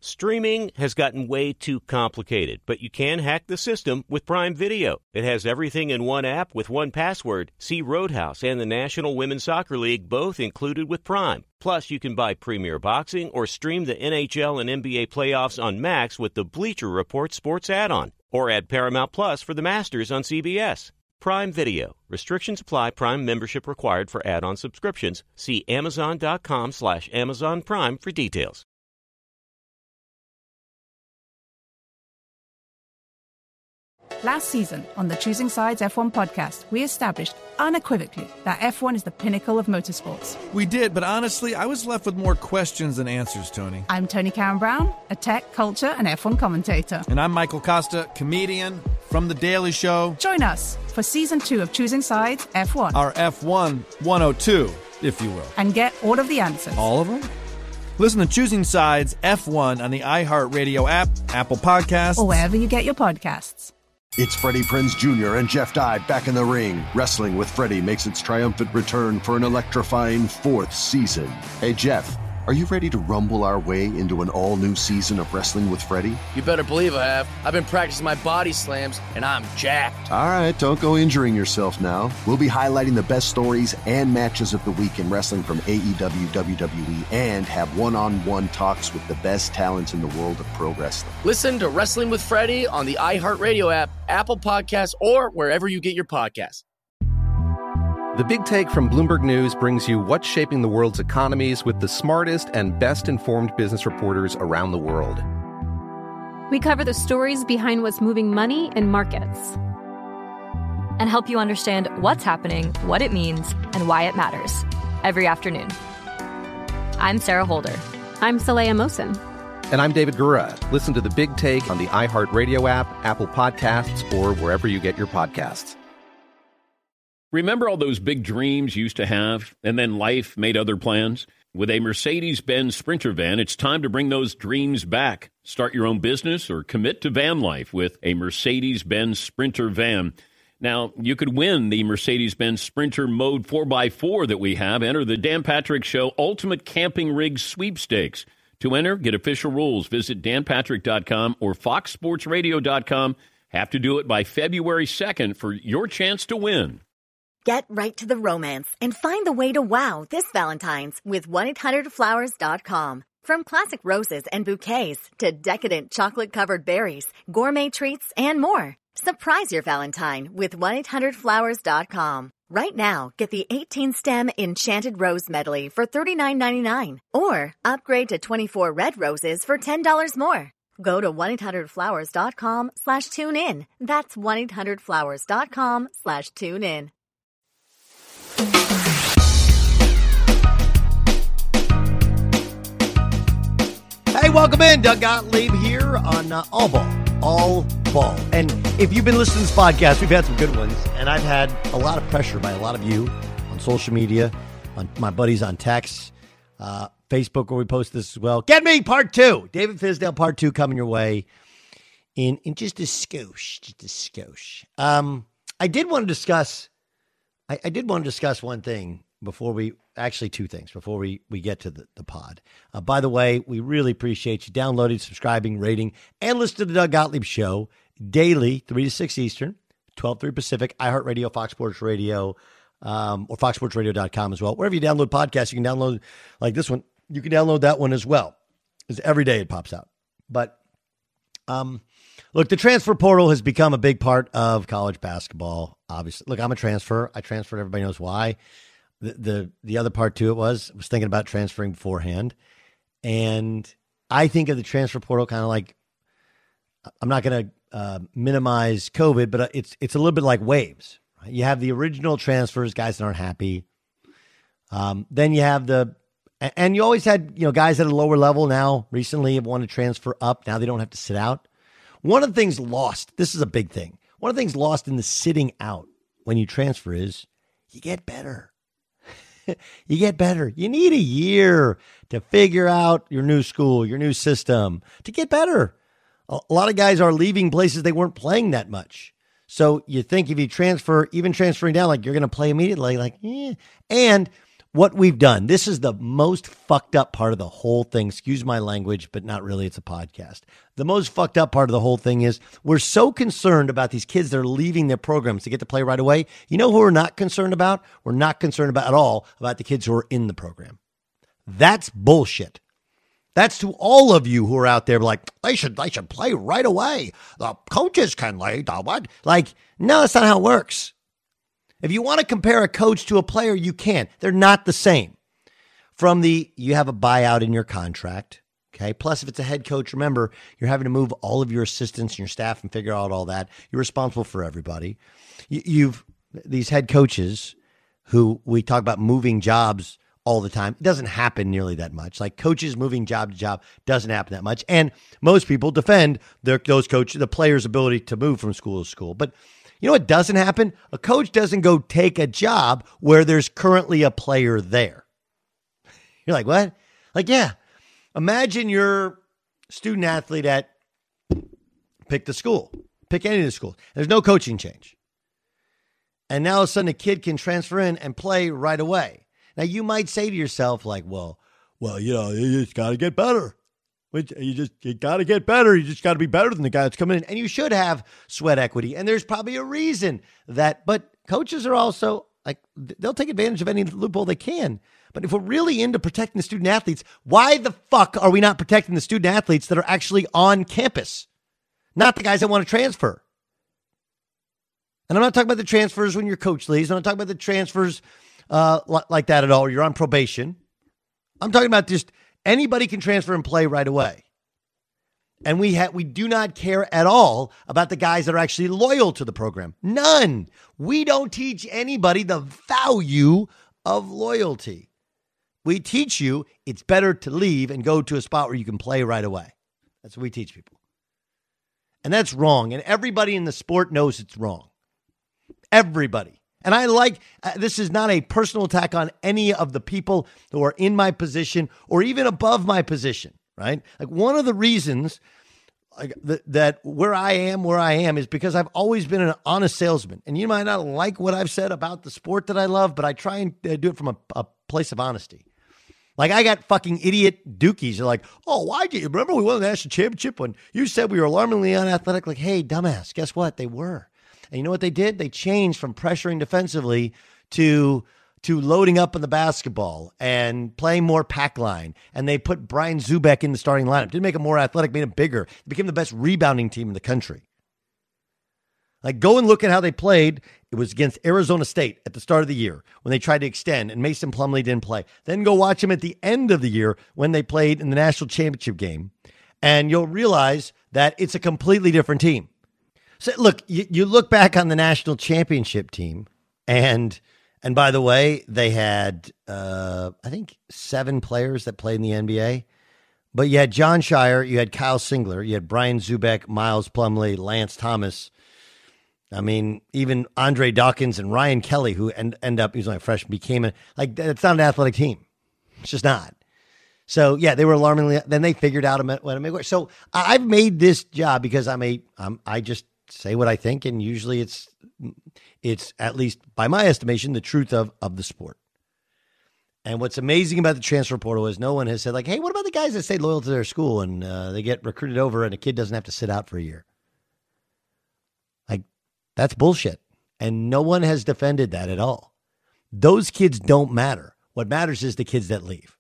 Streaming has gotten way too complicated, but you can hack the system with Prime Video. It has everything in one app with one password. See Roadhouse and the National Women's Soccer League both included with Prime. Plus, you can buy Premier Boxing or stream the NHL and NBA playoffs on Max with the Bleacher Report Sports add-on. Or add Paramount Plus for the Masters on CBS. Prime Video. Restrictions apply. Prime membership required for add-on subscriptions. See Amazon.com/Amazon Prime for details. Last season on the Choosing Sides F1 podcast, we established unequivocally that F1 is the pinnacle of motorsports. We did, but honestly, I was left with more questions than answers, Tony. I'm Tony Karen Brown, a tech, culture, and F1 commentator. And I'm Michael Costa, comedian from The Daily Show. Join us for Season 2 of Choosing Sides F1. Our F1 102, if you will. And get all of the answers. All of them? Listen to Choosing Sides F1 on the iHeartRadio app, Apple Podcasts, or wherever you get your podcasts. It's Freddie Prinze Jr. and Jeff Dye back in the ring. Wrestling with Freddie makes its triumphant return for an electrifying 4th season. Hey, Jeff, are you ready to rumble our way into an all-new season of Wrestling with Freddie? You better believe I have. I've been practicing my body slams, and I'm jacked. All right, don't go injuring yourself now. We'll be highlighting the best stories and matches of the week in wrestling from AEW, WWE, and have one-on-one talks with the best talents in the world of pro wrestling. Listen to Wrestling with Freddie on the iHeartRadio app, Apple Podcasts, or wherever you get your podcasts. The Big Take from Bloomberg News brings you what's shaping the world's economies with the smartest and best-informed business reporters around the world. We cover the stories behind what's moving money and markets, and help you understand what's happening, what it means, and why it matters every afternoon. I'm Sarah Holder. I'm Saleha Mohsin. And I'm David Gura. Listen to The Big Take on the iHeartRadio app, Apple Podcasts, or wherever you get your podcasts. Remember all those big dreams you used to have, and then life made other plans? With a Mercedes-Benz Sprinter van, it's time to bring those dreams back. Start your own business or commit to van life with a Mercedes-Benz Sprinter van. Now, you could win the Mercedes-Benz Sprinter Mode 4x4 that we have. Enter the Dan Patrick Show Ultimate Camping Rig Sweepstakes. To enter, get official rules. Visit danpatrick.com or foxsportsradio.com. Have to do it by February 2nd for your chance to win. Get right to the romance and find the way to wow this Valentine's with 1-800-Flowers.com. From classic roses and bouquets to decadent chocolate-covered berries, gourmet treats, and more. Surprise your Valentine with 1-800-Flowers.com. Right now, get the 18-stem Enchanted Rose Medley for $39.99. Or upgrade to 24 red roses for $10 more. Go to 1-800-Flowers.com/tune in. That's 1-800-Flowers.com/tune in. Hey, welcome in. Doug Gottlieb here on All Ball. All Ball. And if you've been listening to this podcast, we've had some good ones. And I've had a lot of pressure by a lot of you on social media, on my buddies on text, Facebook, where we post this as well. Get me part 2. David Fisdale part 2 coming your way in just a skosh. Just a skosh. I did want to discuss one thing before we, actually 2 things before we get to the pod. By the way, we really appreciate you downloading, subscribing, rating, and listening to the Doug Gottlieb Show daily, 3 to 6 Eastern, 12-3 Pacific, iHeartRadio, Fox Sports Radio, or foxsportsradio.com as well. Wherever you download podcasts, you can download, like this one, you can download that one as well, because every day it pops out. But look, the transfer portal has become a big part of college basketball, obviously. Look, I'm a transfer. I transferred. Everybody knows why. The other part to it was thinking about transferring beforehand. And I think of the transfer portal kind of like, I'm not going to minimize COVID, but it's a little bit like waves. Right? You have the original transfers, guys that aren't happy. Then you have and you always had, guys at a lower level now recently have wanted to transfer up. Now they don't have to sit out. One of the things lost, this is a big thing. One of the things lost in the sitting out when you transfer is you get better. You get better. You need a year to figure out your new school, your new system, to get better. A lot of guys are leaving places they weren't playing that much. So you think if you transfer, even transferring down, like you're going to play immediately, like, yeah. And what we've done, this is the most fucked up part of the whole thing. Excuse my language, but not really. It's a podcast. The most fucked up part of the whole thing is we're so concerned about these kids that are leaving their programs to get to play right away. You know who we're not concerned about? We're not concerned about at all about the kids who are in the program. That's bullshit. That's to all of you who are out there like, they should play right away. The coaches can lay the what? Like, no, that's not how it works. If you want to compare a coach to a player, you can. They're not the same. You have a buyout in your contract, okay? Plus, if it's a head coach, remember, you're having to move all of your assistants and your staff and figure out all that. You're responsible for everybody. These head coaches who we talk about moving jobs all the time. It doesn't happen nearly that much. Like coaches moving job to job doesn't happen that much. And most people defend the players' ability to move from school to school. But you know what doesn't happen? A coach doesn't go take a job where there's currently a player there. You're like, what? Like, yeah. Imagine you're a student athlete at pick any of the schools. There's no coaching change. And now all of a sudden a kid can transfer in and play right away. Now, you might say to yourself, like, well, you just got to get better. You got to get better. You just got to be better than the guy that's coming in. And you should have sweat equity. And there's probably a reason but coaches are also, like, they'll take advantage of any loophole they can. But if we're really into protecting the student athletes, why the fuck are we not protecting the student athletes that are actually on campus? Not the guys that want to transfer. And I'm not talking about the transfers when your coach leaves. I'm not talking about the transfers like that at all. You're on probation. I'm talking about just anybody can transfer and play right away. And we do not care at all about the guys that are actually loyal to the program. None. We don't teach anybody the value of loyalty. We teach you it's better to leave and go to a spot where you can play right away. That's what we teach people. And that's wrong. And everybody in the sport knows it's wrong. Everybody. And this is not a personal attack on any of the people who are in my position or even above my position, right? Like one of the reasons that where I am is because I've always been an honest salesman. And you might not like what I've said about the sport that I love, but I try and do it from a place of honesty. Like I got fucking idiot dookies. They're like, oh, why do you remember we won the national championship when you said we were alarmingly unathletic? Like, hey, dumbass, guess what? They were. And you know what they did? They changed from pressuring defensively to loading up on the basketball and playing more pack line. And they put Brian Zubek in the starting lineup. Didn't make him more athletic, made him bigger. They became the best rebounding team in the country. Like, go and look at how they played. It was against Arizona State at the start of the year when they tried to extend and Mason Plumlee didn't play. Then go watch them at the end of the year when they played in the national championship game. And you'll realize that it's a completely different team. So look, you look back on the national championship team, and by the way, they had, I think, 7 players that played in the NBA. But you had John Shire, you had Kyle Singler, you had Brian Zubek, Miles Plumlee, Lance Thomas. I mean, even Andre Dawkins and Ryan Kelly, who end up, he was only a freshman, it's not an athletic team. It's just not. So, yeah, they were alarmingly, then they figured out what to make work. So I've made this job because I just say what I think, and usually it's at least by my estimation the truth of the sport. And what's amazing about the transfer portal is no one has said like, hey, what about the guys that stay loyal to their school and they get recruited over and a kid doesn't have to sit out for a year? Like, that's bullshit. And no one has defended that at all. Those kids don't matter. What matters is the kids that leave.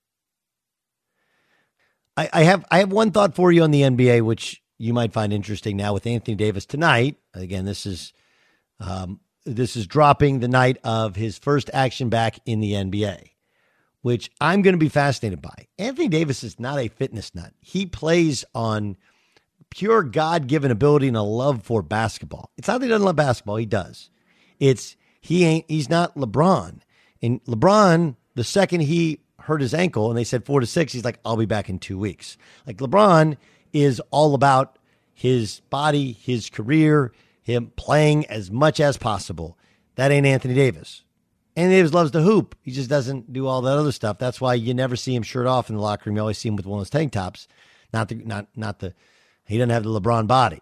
I have one thought for you on the NBA, which you might find interesting now with Anthony Davis tonight. Again, this is dropping the night of his first action back in the NBA, which I'm going to be fascinated by. Anthony Davis is not a fitness nut. He plays on pure God-given ability and a love for basketball. It's not that he doesn't love basketball. He does. He's not LeBron. And LeBron, the second he hurt his ankle and they said 4 to 6, he's like, I'll be back in 2 weeks. Like LeBron is all about his body, his career, him playing as much as possible. That ain't Anthony Davis. Anthony Davis loves to hoop. He just doesn't do all that other stuff. That's why you never see him shirt off in the locker room. You always see him with one of those tank tops. He doesn't have the LeBron body.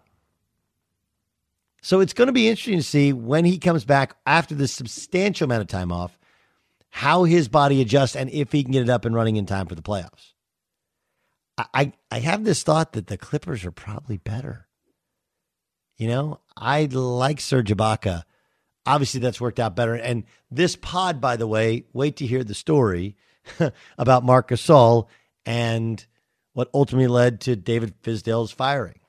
So it's going to be interesting to see when he comes back after this substantial amount of time off, how his body adjusts and if he can get it up and running in time for the playoffs. I have this thought that the Clippers are probably better. You know, I like Serge Ibaka. Obviously, that's worked out better. And this pod, by the way, wait to hear the story about Marc Gasol and what ultimately led to David Fizdale's firing.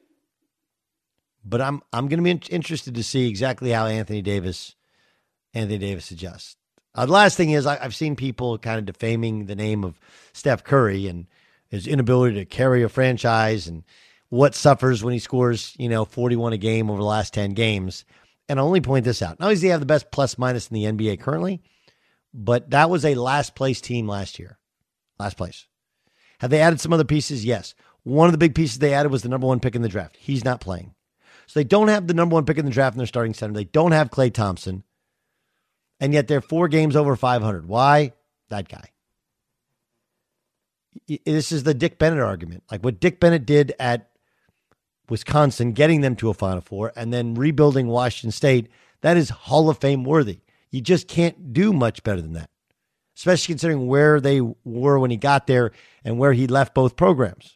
But I'm going to be interested to see exactly how Anthony Davis adjusts. The last thing is I've seen people kind of defaming the name of Steph Curry and his inability to carry a franchise and what suffers when he scores, 41 a game over the last 10 games. And I'll only point this out. Not only does he have the best plus minus in the NBA currently, but that was a last place team last year. Last place. Have they added some other pieces? Yes. One of the big pieces they added was the number 1 pick in the draft. He's not playing. So they don't have the number 1 pick in the draft in their starting center. They don't have Klay Thompson. And yet they're 4 games over 500. Why? That guy. This is the Dick Bennett argument. Like what Dick Bennett did at Wisconsin, getting them to a Final Four, and then rebuilding Washington State, that is Hall of Fame worthy. You just can't do much better than that, especially considering where they were when he got there and where he left both programs.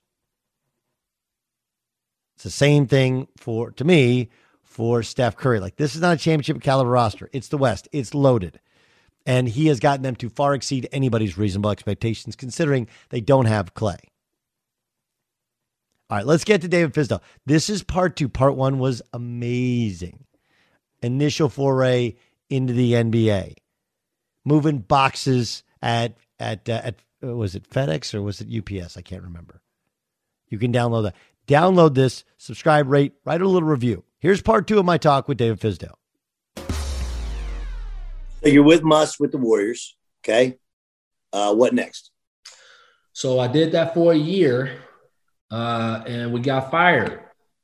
It's the same thing to me, for Steph Curry. Like, this is not a championship caliber roster. It's the West. It's loaded. And he has gotten them to far exceed anybody's reasonable expectations, considering they don't have Klay. All right, let's get to David Fizdale. This is part 2. Part 1 was amazing. Initial foray into the NBA. Moving boxes at was it FedEx or was it UPS? I can't remember. You can download that. Download this, subscribe, rate, write a little review. Here's part 2 of my talk with David Fizdale. So you're with Muss with the Warriors, okay? What next? So I did that for a year, and we got fired.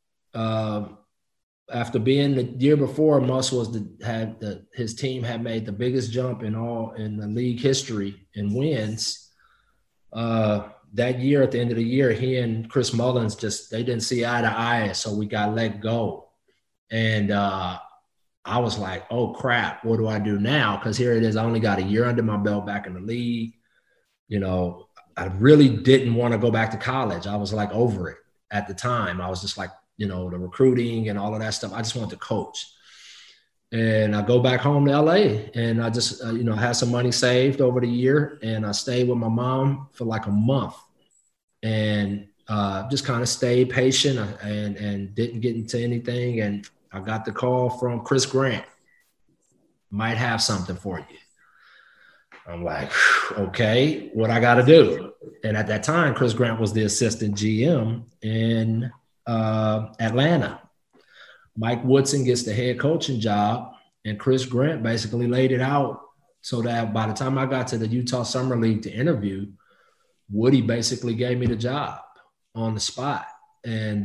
After being the year before, Muss his team had made the biggest jump in the league history in wins. That year, at the end of the year, he and Chris Mullins they didn't see eye to eye, so we got let go. And I was like, oh, crap, what do I do now? Because here it is, I only got a year under my belt back in the league. I really didn't want to go back to college. I was like over it at the time. I was just like, the recruiting and all of that stuff. I just wanted to coach. And I go back home to LA, and I just, had some money saved over the year, and I stayed with my mom for like a month and just kind of stayed patient and didn't get into anything. And I got the call from Chris Grant. Might have something for you. I'm like, okay, what I got to do? And at that time, Chris Grant was the assistant GM in Atlanta. Mike Woodson gets the head coaching job, and Chris Grant basically laid it out so that by the time I got to the Utah Summer League to interview, Woody basically gave me the job on the spot. And,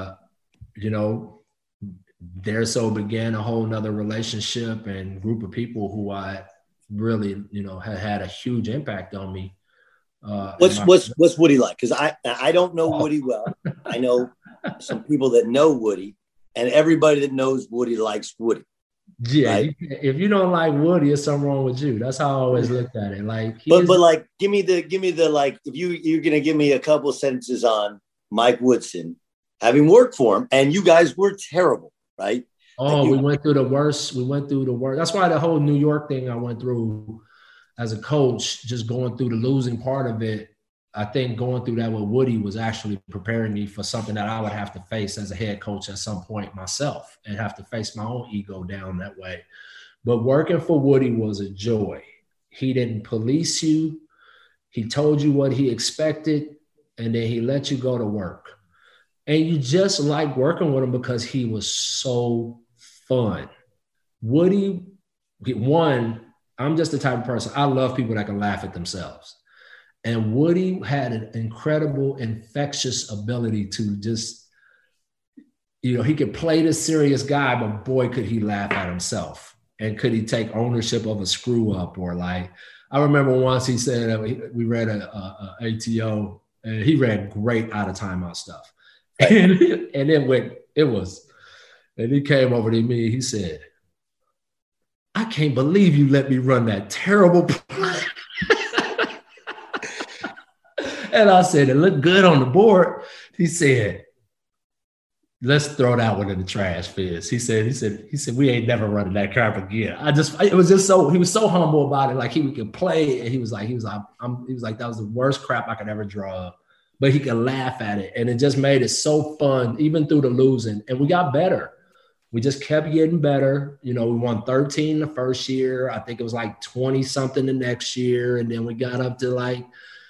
there so began a whole nother relationship and group of people who I really, had a huge impact on me. What's Woody like? Because I don't know Woody well. I know some people that know Woody, and everybody that knows Woody likes Woody. Yeah, right? If you don't like Woody, there's something wrong with you. That's how I always looked at it. Like, but like, give me the like. If you're gonna give me a couple of sentences on Mike Woodson, having worked for him, and you guys were terrible, right? Oh, we went through the worst. That's why the whole New York thing I went through as a coach, just going through the losing part of it. I think going through that with Woody was actually preparing me for something that I would have to face as a head coach at some point myself, and have to face my own ego down that way. But working for Woody was a joy. He didn't police you. He told you what he expected, and then he let you go to work. And you just like working with him because he was so fun. Woody, I'm just the type of person, I love people that can laugh at themselves. And Woody had an incredible, infectious ability to just, he could play the serious guy, but boy, could he laugh at himself. And could he take ownership of a screw up, or like, I remember once he said, we read a ATO, and he read great out of timeout stuff. And he came over to me, he said, I can't believe you let me run that terrible play. And I said, it looked good on the board. He said, let's throw that one in the trash, Fizz. He said, we ain't never running that crap again. He was so humble about it. Like he could play, and he was like, that was the worst crap I could ever draw up. But he could laugh at it. And it just made it so fun, even through the losing. And we got better. We just kept getting better. We won 13 the first year. I think it was like 20 something the next year. And then we got up to like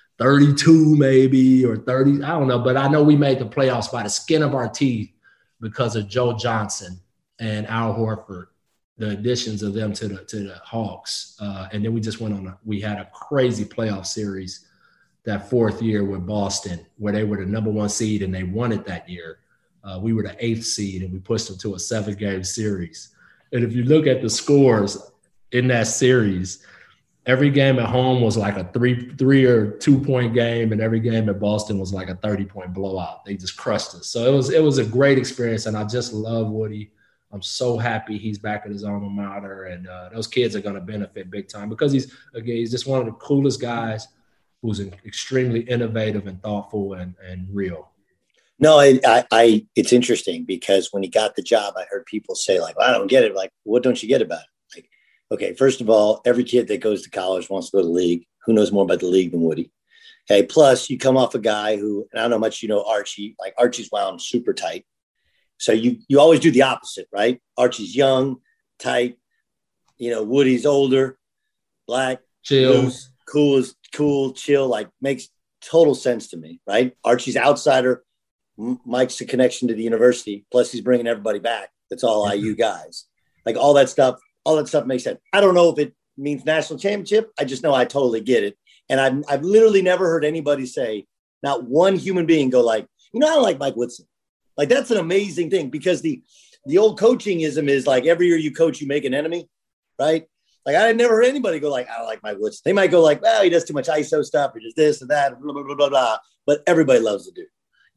32 maybe, or 30. I don't know. But I know we made the playoffs by the skin of our teeth because of Joe Johnson and Al Horford, the additions of them to the Hawks. And then we just we had a crazy playoff series that fourth year with Boston, where they were the number 1 seed and they won it that year. We were the 8th seed, and we pushed them to a 7-game series. And if you look at the scores in that series, every game at home was like a 3 or 2 point game, and every game at Boston was like a 30-point blowout. They just crushed us. So it was a great experience, and I just love Woody. I'm so happy he's back at his alma mater, and those kids are going to benefit big time because he's just one of the coolest guys who's extremely innovative and thoughtful and real. No, it's interesting because when he got the job, I heard people say like, well, I don't get it. Like, what don't you get about it? Like, okay, first of all, every kid that goes to college wants to go to the league. Who knows more about the league than Woody? Okay, plus you come off a guy who, and I don't know how much you know Archie, like Archie's wound super tight. So you always do the opposite, right? Archie's young, tight, Woody's older, black, chill, loose, cool, chill, like makes total sense to me, right? Archie's outsider. Mike's the connection to the university. Plus he's bringing everybody back. That's all IU guys. Like all that stuff makes sense. I don't know if it means national championship. I just know I totally get it. And I've literally never heard anybody say, not one human being go like, I don't like Mike Woodson. Like that's an amazing thing because the old coachingism is like every year you coach, you make an enemy, right? Like I never heard anybody go like, I don't like Mike Woodson. They might go like, well, he does too much ISO stuff or just this and that, blah, blah, blah, blah, blah. But everybody loves the dude.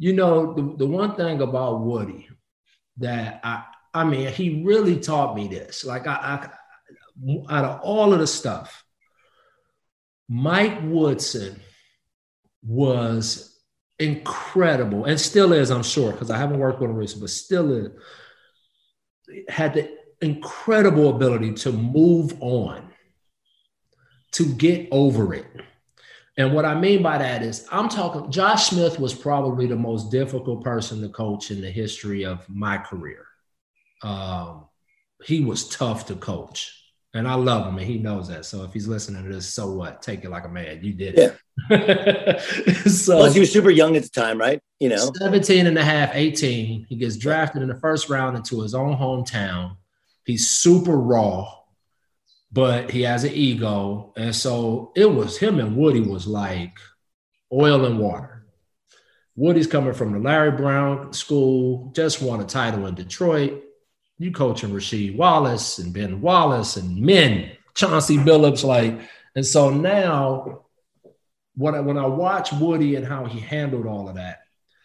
The one thing about Woody that I mean, he really taught me this. Like I out of all of the stuff, Mike Woodson was incredible and still is, I'm sure, because I haven't worked with him recently, but still is, had the incredible ability to move on, to get over it. And what I mean by that is I'm talking, Josh Smith was probably the most difficult person to coach in the history of my career. He was tough to coach. And I love him, and he knows that. So if he's listening to this, so what? Take it like a man. You did it. Yeah. Plus he was super young at the time, right? 17 and a half, 18. He gets drafted in the first round into his own hometown. He's super raw, but he has an ego. And so it was him and Woody was like oil and water. Woody's coming from the Larry Brown School, just won a title in Detroit. You coaching Rasheed Wallace and Ben Wallace and Chauncey Billups, and so now when I watch Woody and how he handled all of that,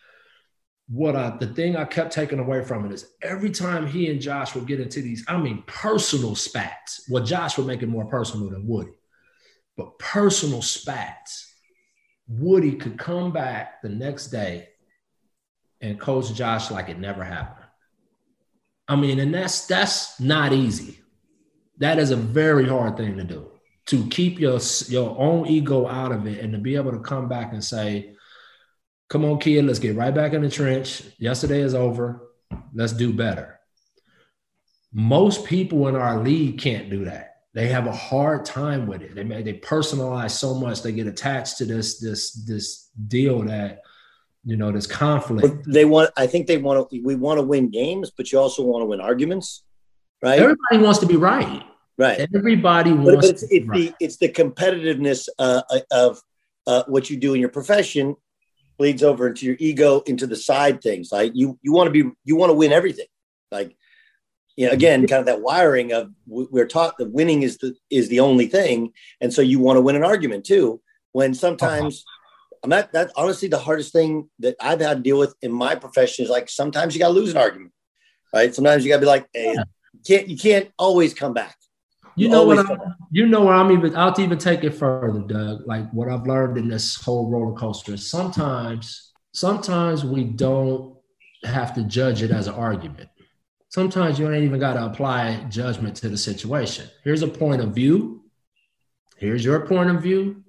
the thing I kept taking away from it is every time he and Josh would get into these, personal spats. Well, Josh would make it more personal than Woody, but personal spats, Woody could come back the next day and coach Josh like it never happened. And that's not easy. That is a very hard thing to do, to keep your own ego out of it and to be able to come back and say, come on, kid, let's get right back in the trench. Yesterday is over. Let's do better. Most people in our league can't do that. They have a hard time with it. They personalize so much. They get attached to this deal that, there's conflict. We want to win games, but you also want to win arguments, right? Everybody wants to be right. Right. Everybody wants to be right. It's the competitiveness of what you do in your profession bleeds over into your ego, into the side things. Like you want to win everything. Like, again, kind of that wiring of we're taught that winning is the only thing. And so you want to win an argument too, when sometimes that's honestly the hardest thing that I've had to deal with in my profession is like, sometimes you got to lose an argument, right? Sometimes you got to be like, hey, you can't always come back. I'll even take it further, Doug. Like what I've learned in this whole roller coaster is sometimes we don't have to judge it as an argument. Sometimes you ain't even got to apply judgment to the situation. Here's a point of view. Here's your point of view.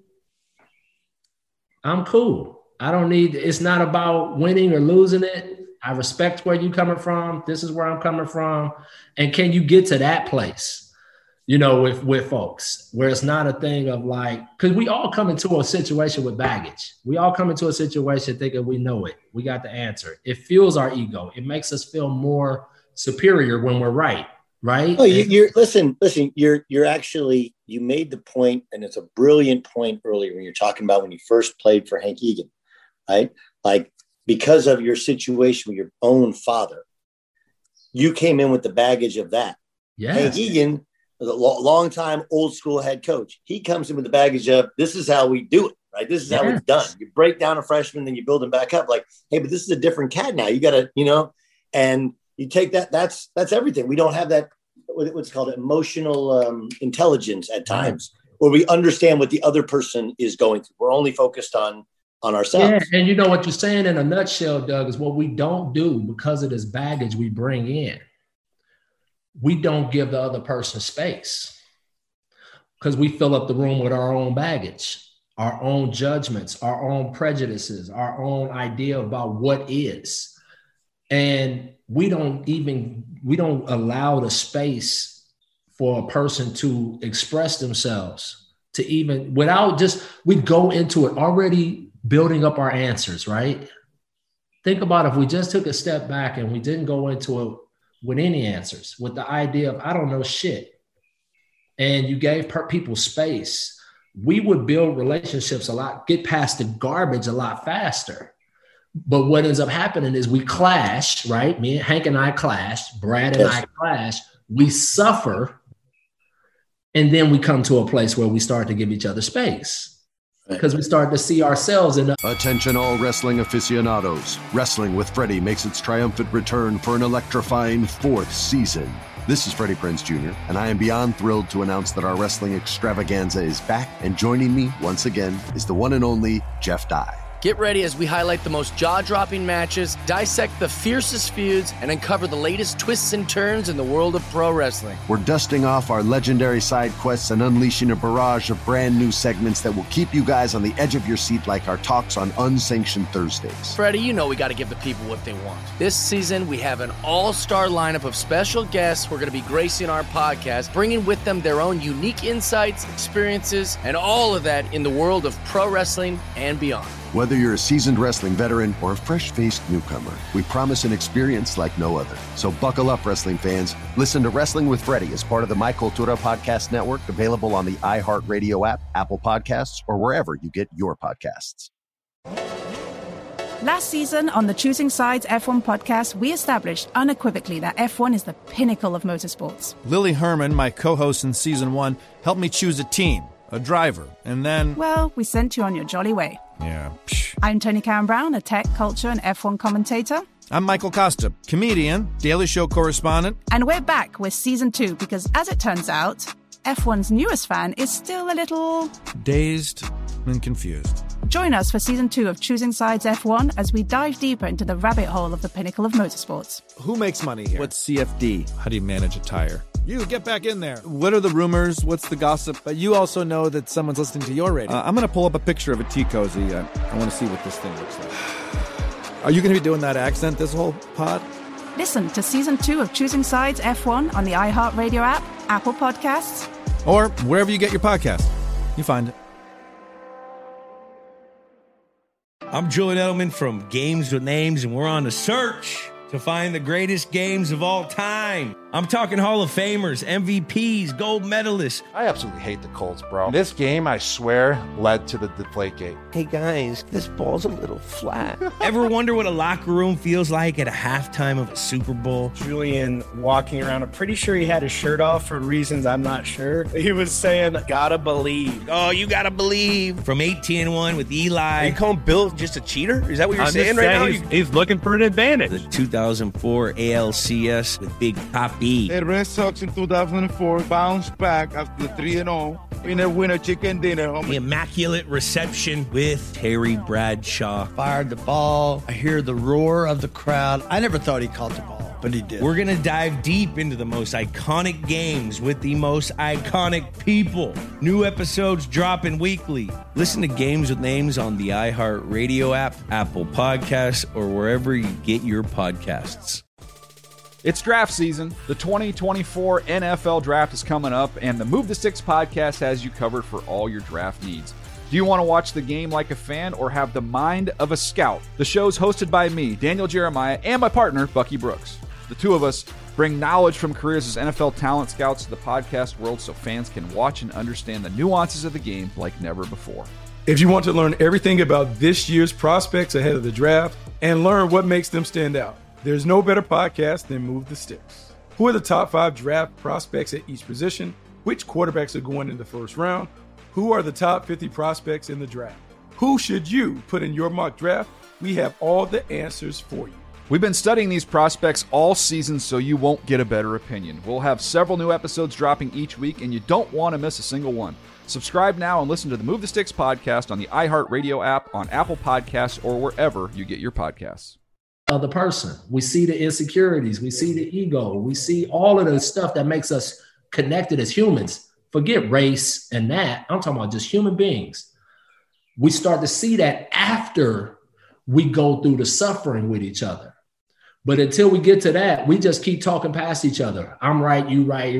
I'm cool. It's not about winning or losing it. I respect where you're coming from. This is where I'm coming from. And can you get to that place, with folks where it's not a thing of like, because we all come into a situation with baggage. We all come into a situation thinking we know it. We got the answer. It fuels our ego. It makes us feel more superior when we're right. Oh, listen, you're actually, you made the point, and it's a brilliant point earlier when you're talking about when you first played for Hank Egan, right? Like, because of your situation with your own father, you came in with the baggage of that. Yeah. Hank Egan, a long time old school head coach, he comes in with the baggage of this is how we do it, right? This is how it's done. You break down a freshman, then you build him back up. Like, hey, but this is a different cat now. You got to, and you take that. That's everything. We don't have that. What's called emotional intelligence at times, where we understand what the other person is going through. We're only focused on ourselves. Yeah, and you know what you're saying in a nutshell, Doug, is what we don't do because of this baggage we bring in. We don't give the other person space because we fill up the room with our own baggage, our own judgments, our own prejudices, our own idea about what is. And we don't allow the space for a person to express themselves, to even we go into it already building up our answers, right? Think about if we just took a step back and we didn't go into it with any answers, with the idea of, I don't know shit. And you gave people space, we would build relationships get past the garbage a lot faster. But what ends up happening is we clash, right? Hank and I clash, Brad and I clash, we suffer, and then we come to a place where we start to give each other space. Because we start to see ourselves in Attention all wrestling aficionados. Wrestling with Freddie makes its triumphant return for an electrifying 4th season. This is Freddie Prinze Jr., and I am beyond thrilled to announce that our wrestling extravaganza is back, and joining me once again is the one and only Jeff Dye. Get ready as we highlight the most jaw-dropping matches, dissect the fiercest feuds, and uncover the latest twists and turns in the world of pro wrestling. We're dusting off our legendary side quests and unleashing a barrage of brand new segments that will keep you guys on the edge of your seat like our talks on Unsanctioned Thursdays. Freddie, you know we got to give the people what they want. This season, we have an all-star lineup of special guests who are going to be gracing our podcast, bringing with them their own unique insights, experiences, and all of that in the world of pro wrestling and beyond. Whether you're a seasoned wrestling veteran or a fresh-faced newcomer, we promise an experience like no other. So buckle up, wrestling fans. Listen to Wrestling with Freddie as part of the My Cultura Podcast Network, available on the iHeartRadio app, Apple Podcasts, or wherever you get your podcasts. Last season on the Choosing Sides F1 podcast, we established unequivocally that F1 is the pinnacle of motorsports. Lily Herman, my co-host in Season 1, helped me choose a team, a driver, and then... Well, we sent you on your jolly way. Yeah. I'm Tony Karen Brown, a tech, culture, and F1 commentator. I'm Michael Costa, comedian, Daily Show correspondent. And we're back with Season 2 because, as it turns out, F1's newest fan is still a little... dazed and confused. Join us for Season 2 of Choosing Sides F1 as we dive deeper into the rabbit hole of the pinnacle of motorsports. Who makes money here? What's CFD? How do you manage a tire? You, get back in there. What are the rumors? What's the gossip? But you also know that someone's listening to your radio. I'm going to pull up a picture of a tea cozy. I want to see what this thing looks like. Are you going to be doing that accent this whole pod? Listen to Season 2 of Choosing Sides F1 on the iHeartRadio app, Apple Podcasts, or wherever you get your podcast. You find it. I'm Julian Edelman from Games with Names, and we're on the search to find the greatest games of all time. I'm talking Hall of Famers, MVPs, gold medalists. I absolutely hate the Colts, bro. This game, I swear, led to the Deflategate. Hey, guys, this ball's a little flat. Ever wonder what a locker room feels like at a halftime of a Super Bowl? Julian walking around, I'm pretty sure he had his shirt off for reasons I'm not sure. He was saying, gotta believe. Oh, you gotta believe. From 18-1 with Eli. Are you calling Bill just a cheater? Is that what you're saying right now? He's looking for an advantage. The 2004 ALCS with Big Papi be. The Red Sox in 2004 bounced back after 3-0 in a winner chicken dinner. The immaculate reception with Terry Bradshaw. Fired the ball. I hear the roar of the crowd. I never thought he caught the ball, but he did. We're going to dive deep into the most iconic games with the most iconic people. New episodes dropping weekly. Listen to Games with Names on the iHeartRadio app, Apple Podcasts, or wherever you get your podcasts. It's draft season. The 2024 NFL Draft is coming up, and the Move the Sticks podcast has you covered for all your draft needs. Do you want to watch the game like a fan or have the mind of a scout? The show's hosted by me, Daniel Jeremiah, and my partner, Bucky Brooks. The two of us bring knowledge from careers as NFL talent scouts to the podcast world so fans can watch and understand the nuances of the game like never before. If you want to learn everything about this year's prospects ahead of the draft and learn what makes them stand out, there's no better podcast than Move the Sticks. Who are the top 5 draft prospects at each position? Which quarterbacks are going in the first round? Who are the top 50 prospects in the draft? Who should you put in your mock draft? We have all the answers for you. We've been studying these prospects all season so you won't get a better opinion. We'll have several new episodes dropping each week, and you don't want to miss a single one. Subscribe now and listen to the Move the Sticks podcast on the iHeartRadio app, on Apple Podcasts, or wherever you get your podcasts. The person. We see the insecurities. We see the ego. We see all of the stuff that makes us connected as humans. Forget race and that. I'm talking about just human beings. We start to see that after we go through the suffering with each other. But until we get to that, we just keep talking past each other. I'm right, you right,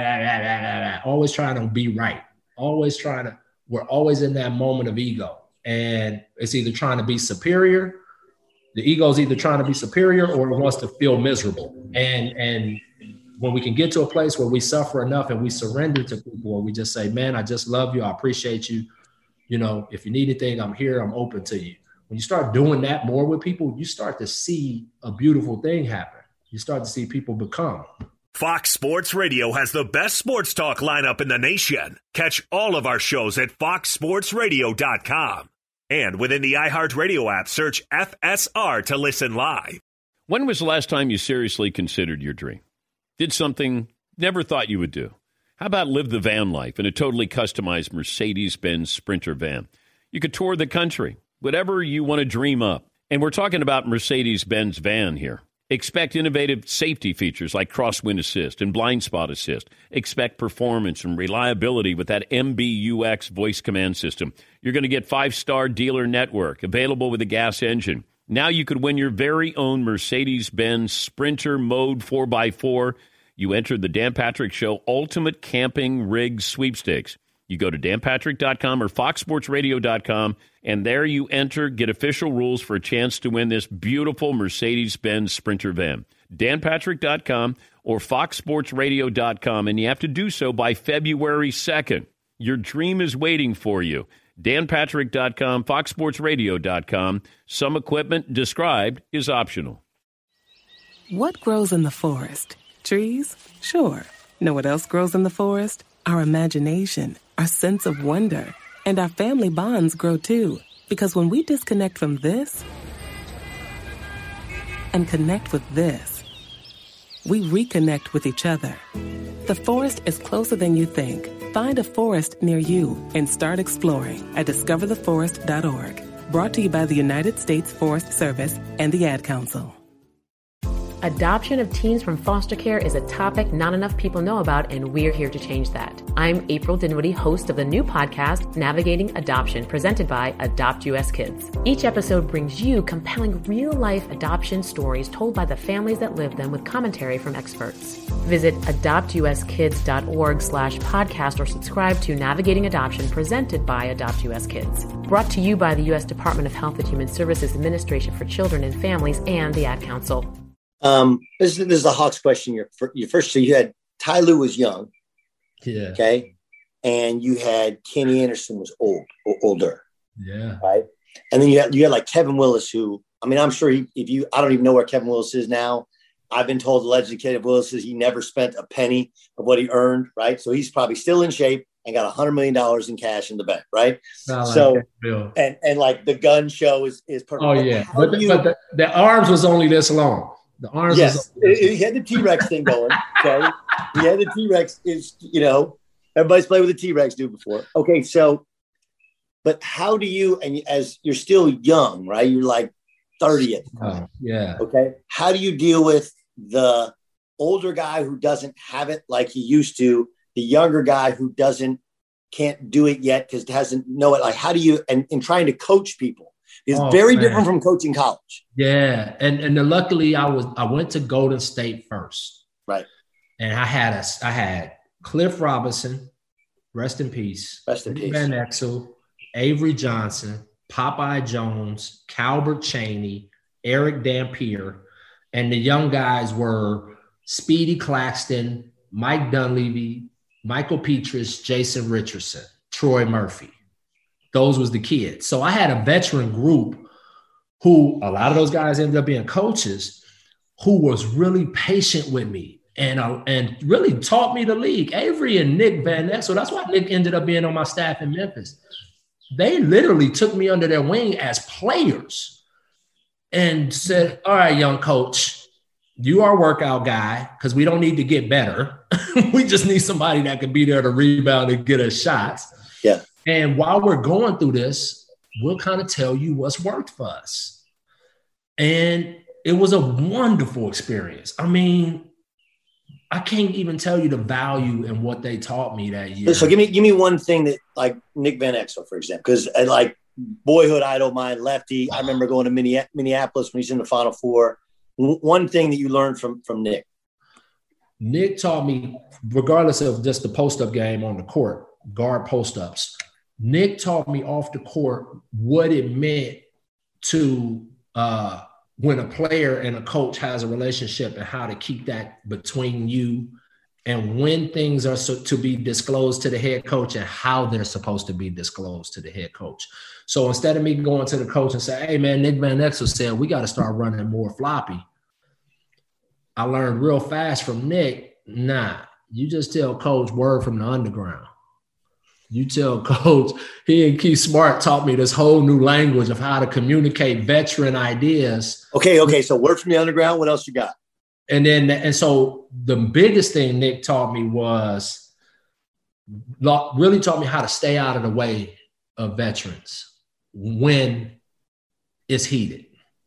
always trying to be right. We're always in that moment of ego. And it's either trying to be superior. The ego is either trying to be superior or it wants to feel miserable. And when we can get to a place where we suffer enough and we surrender to people, or we just say, man, I just love you. I appreciate you. You know, if you need anything, I'm here. I'm open to you. When you start doing that more with people, you start to see a beautiful thing happen. You start to see people become. Fox Sports Radio has the best sports talk lineup in the nation. Catch all of our shows at foxsportsradio.com. And within the iHeartRadio app, search FSR to listen live. When was the last time you seriously considered your dream? Did something never thought you would do? How about live the van life in a totally customized Mercedes-Benz Sprinter van? You could tour the country, whatever you want to dream up. And we're talking about Mercedes-Benz van here. Expect innovative safety features like crosswind assist and blind spot assist. Expect performance and reliability with that MBUX voice command system. You're going to get 5-star dealer network available with a gas engine. Now you could win your very own Mercedes-Benz Sprinter Mode 4x4. You enter the Dan Patrick Show Ultimate Camping Rig Sweepstakes. You go to danpatrick.com or foxsportsradio.com, and there you enter, get official rules for a chance to win this beautiful Mercedes-Benz Sprinter van. danpatrick.com or foxsportsradio.com, and you have to do so by February 2nd. Your dream is waiting for you. danpatrick.com, foxsportsradio.com. Some equipment described is optional. What grows in the forest? Trees? Sure. Know what else grows in the forest? Our imagination, our sense of wonder, and our family bonds grow too. Because when we disconnect from this and connect with this, we reconnect with each other. The forest is closer than you think. Find a forest near you and start exploring at discovertheforest.org. Brought to you by the United States Forest Service and the Ad Council. Adoption of teens from foster care is a topic not enough people know about, and we're here to change that. I'm April Dinwiddie, host of the new podcast, Navigating Adoption, presented by Adopt US Kids. Each episode brings you compelling real-life adoption stories told by the families that live them with commentary from experts. Visit adoptuskids.org/podcast or subscribe to Navigating Adoption, presented by Adopt US Kids. Brought to you by the U.S. Department of Health and Human Services Administration for Children and Families and the Ad Council. This is the Hawks question. Your first, so you had Ty Lue was young, yeah, okay, and you had Kenny Anderson was older, yeah, right, and then you had like Kevin Willis, who I mean, I'm sure I don't even know where Kevin Willis is now. I've been told allegedly Kevin Willis is he never spent a penny of what he earned, right? So he's probably still in shape and got $100 million in cash in the bank, right? So and like the gun show is perfect. Oh yeah, but the arms was only this long. The arms. Yes, he had the T-Rex thing going. Okay, he had the T-Rex. Is everybody's played with a T-Rex dude before. Okay, so, but how do you? And as you're still young, right? You're like 30 at the time. Yeah. Okay, how do you deal with the older guy who doesn't have it like he used to, the younger guy who can't do it yet because doesn't know it? Like, how do you, and trying to coach people is very different from coaching college. Yeah. And luckily I went to Golden State first. Right. And I had Cliff Robinson, rest in peace. Rest in peace. Van Exel, Avery Johnson, Popeye Jones, Calbert Chaney, Eric Dampier, and the young guys were Speedy Claxton, Mike Dunleavy, Michael Petrus, Jason Richardson, Troy Murphy. Those was the kids. So I had a veteran group who a lot of those guys ended up being coaches who was really patient with me and really taught me the league. Avery and Nick Van Exel, that's why Nick ended up being on my staff in Memphis. They literally took me under their wing as players and said, all right, young coach, you are a workout guy because we don't need to get better. We just need somebody that can be there to rebound and get us shots. Yeah. And while we're going through this, we'll kind of tell you what's worked for us. And it was a wonderful experience. I mean, I can't even tell you the value in what they taught me that year. So give me one thing that, like Nick Van Exel, for example, because like boyhood idol mine, lefty. I remember going to Minneapolis when he's in the Final Four. One thing that you learned from Nick. Nick taught me, regardless of just the post-up game on the court, guard post-ups, Nick taught me off the court what it meant to when a player and a coach has a relationship and how to keep that between you and when things are to be disclosed to the head coach and how they're supposed to be disclosed to the head coach. So instead of me going to the coach and say, hey, man, Nick Van Exel said we got to start running more floppy, I learned real fast from Nick, nah, you just tell coach word from the underground. You tell coach, he and Keith Smart taught me this whole new language of how to communicate veteran ideas. Okay. So word from the underground. What else you got? And so the biggest thing Nick taught me was really taught me how to stay out of the way of veterans when it's heated.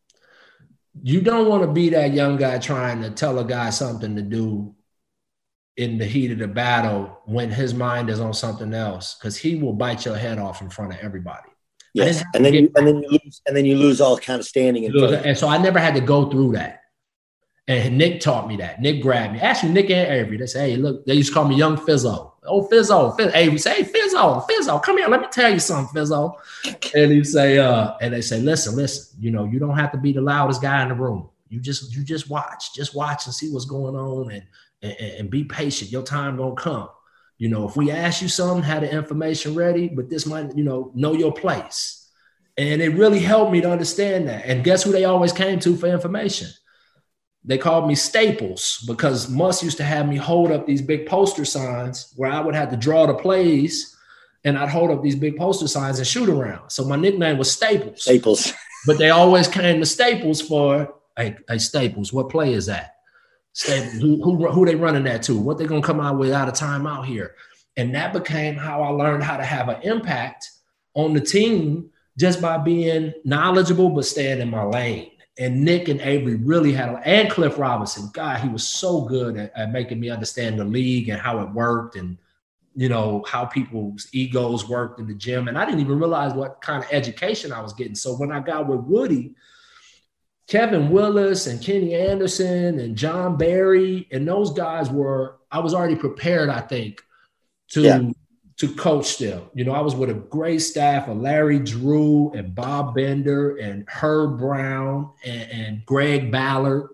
You don't want to be that young guy trying to tell a guy something to do in the heat of the battle when his mind is on something else, because he will bite your head off in front of everybody. Yes, and then you lose all kind of standing. And so I never had to go through that. And Nick taught me that. Nick grabbed me. Actually, Nick and Avery, they say, hey, look, they used to call me Young Fizzo. Oh, Fizzo. Avery say, hey, Fizzo, come here. Let me tell you something, Fizzo. And he say, and they say, listen, you don't have to be the loudest guy in the room. You just watch. Just watch and see what's going on and be patient. Your time gonna come. If we ask you something, have the information ready, but this might, know your place. And it really helped me to understand that. And guess who they always came to for information? They called me Staples, because Muss used to have me hold up these big poster signs where I would have to draw the plays and I'd hold up these big poster signs and shoot around. So my nickname was Staples. Staples. But they always came to Staples for, hey Staples, what play is that? Staples, who they running that to? What they gonna come out with out of timeout here? And that became how I learned how to have an impact on the team, just by being knowledgeable but staying in my lane. And Nick and Avery really and Cliff Robinson, God, he was so good at making me understand the league and how it worked and, how people's egos worked in the gym. And I didn't even realize what kind of education I was getting. So when I got with Woody, Kevin Willis and Kenny Anderson and John Barry and those guys I was already prepared, I think, to coach them. I was with a great staff of Larry Drew and Bob Bender and Herb Brown and Greg Ballard,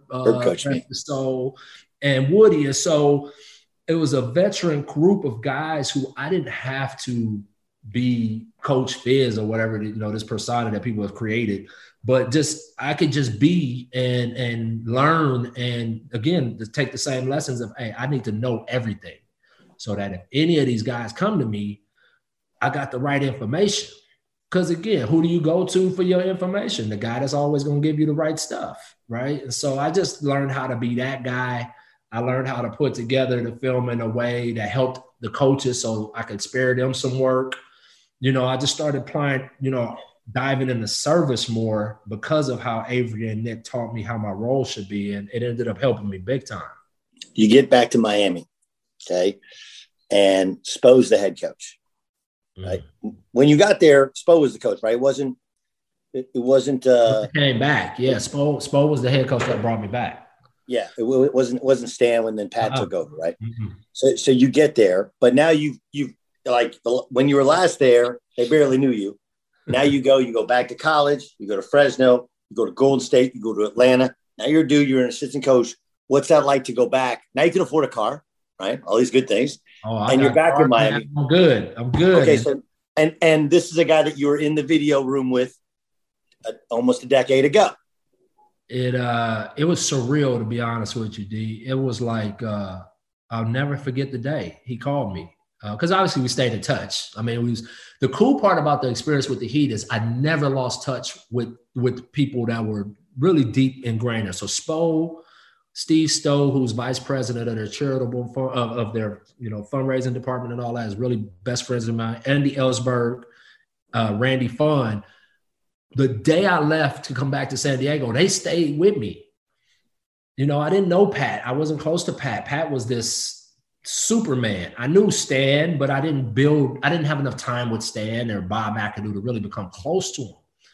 and Woody. And so it was a veteran group of guys who I didn't have to be Coach Fizz or whatever, this persona that people have created, but I could just be and learn. And again, to take the same lessons of, hey, I need to know everything, so that if any of these guys come to me, I got the right information. Because again, who do you go to for your information? The guy that's always going to give you the right stuff, right? And so I just learned how to be that guy. I learned how to put together the film in a way that helped the coaches so I could spare them some work. I just started applying, diving into service more because of how Avery and Nick taught me how my role should be, and it ended up helping me big time. You get back to Miami, okay, and Spo's the head coach. Right. When you got there, Spo was the coach, right? It wasn't. Came back. Yeah, Spo was the head coach that brought me back. Yeah, it wasn't Stan when then Pat took over, right? Mm-hmm. So you get there, but now you like when you were last there, they barely knew you. Now you go back to college, you go to Fresno, you go to Golden State, you go to Atlanta. Now you're an assistant coach. What's that like to go back? Now you can afford a car, right? All these good things. And you're back in Miami. I'm good. Okay, so and this is a guy that you were in the video room with almost a decade ago. It was surreal, to be honest with you, D. It was like I'll never forget the day he called me because obviously we stayed in touch. I mean, the cool part about the experience with the Heat is I never lost touch with people that were really deep ingrained there. So Steve Stowe, who's vice president of their charitable of their fundraising department and all that, is really best friends of mine. Andy Ellsberg, Randy Funn. The day I left to come back to San Diego, they stayed with me. I didn't know Pat. I wasn't close to Pat. Pat was this Superman. I knew Stan, but I didn't have enough time with Stan or Bob McAdoo to really become close to him.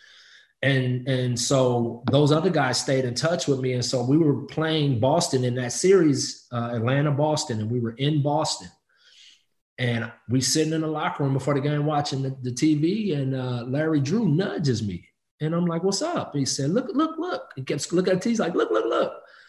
And so those other guys stayed in touch with me. And so we were playing Boston in that series, Atlanta-Boston, and we were in Boston. And we sitting in the locker room before the game watching the TV, and Larry Drew nudges me. And I'm like, what's up? He said, look. He kept looking at the TV, he's like, look.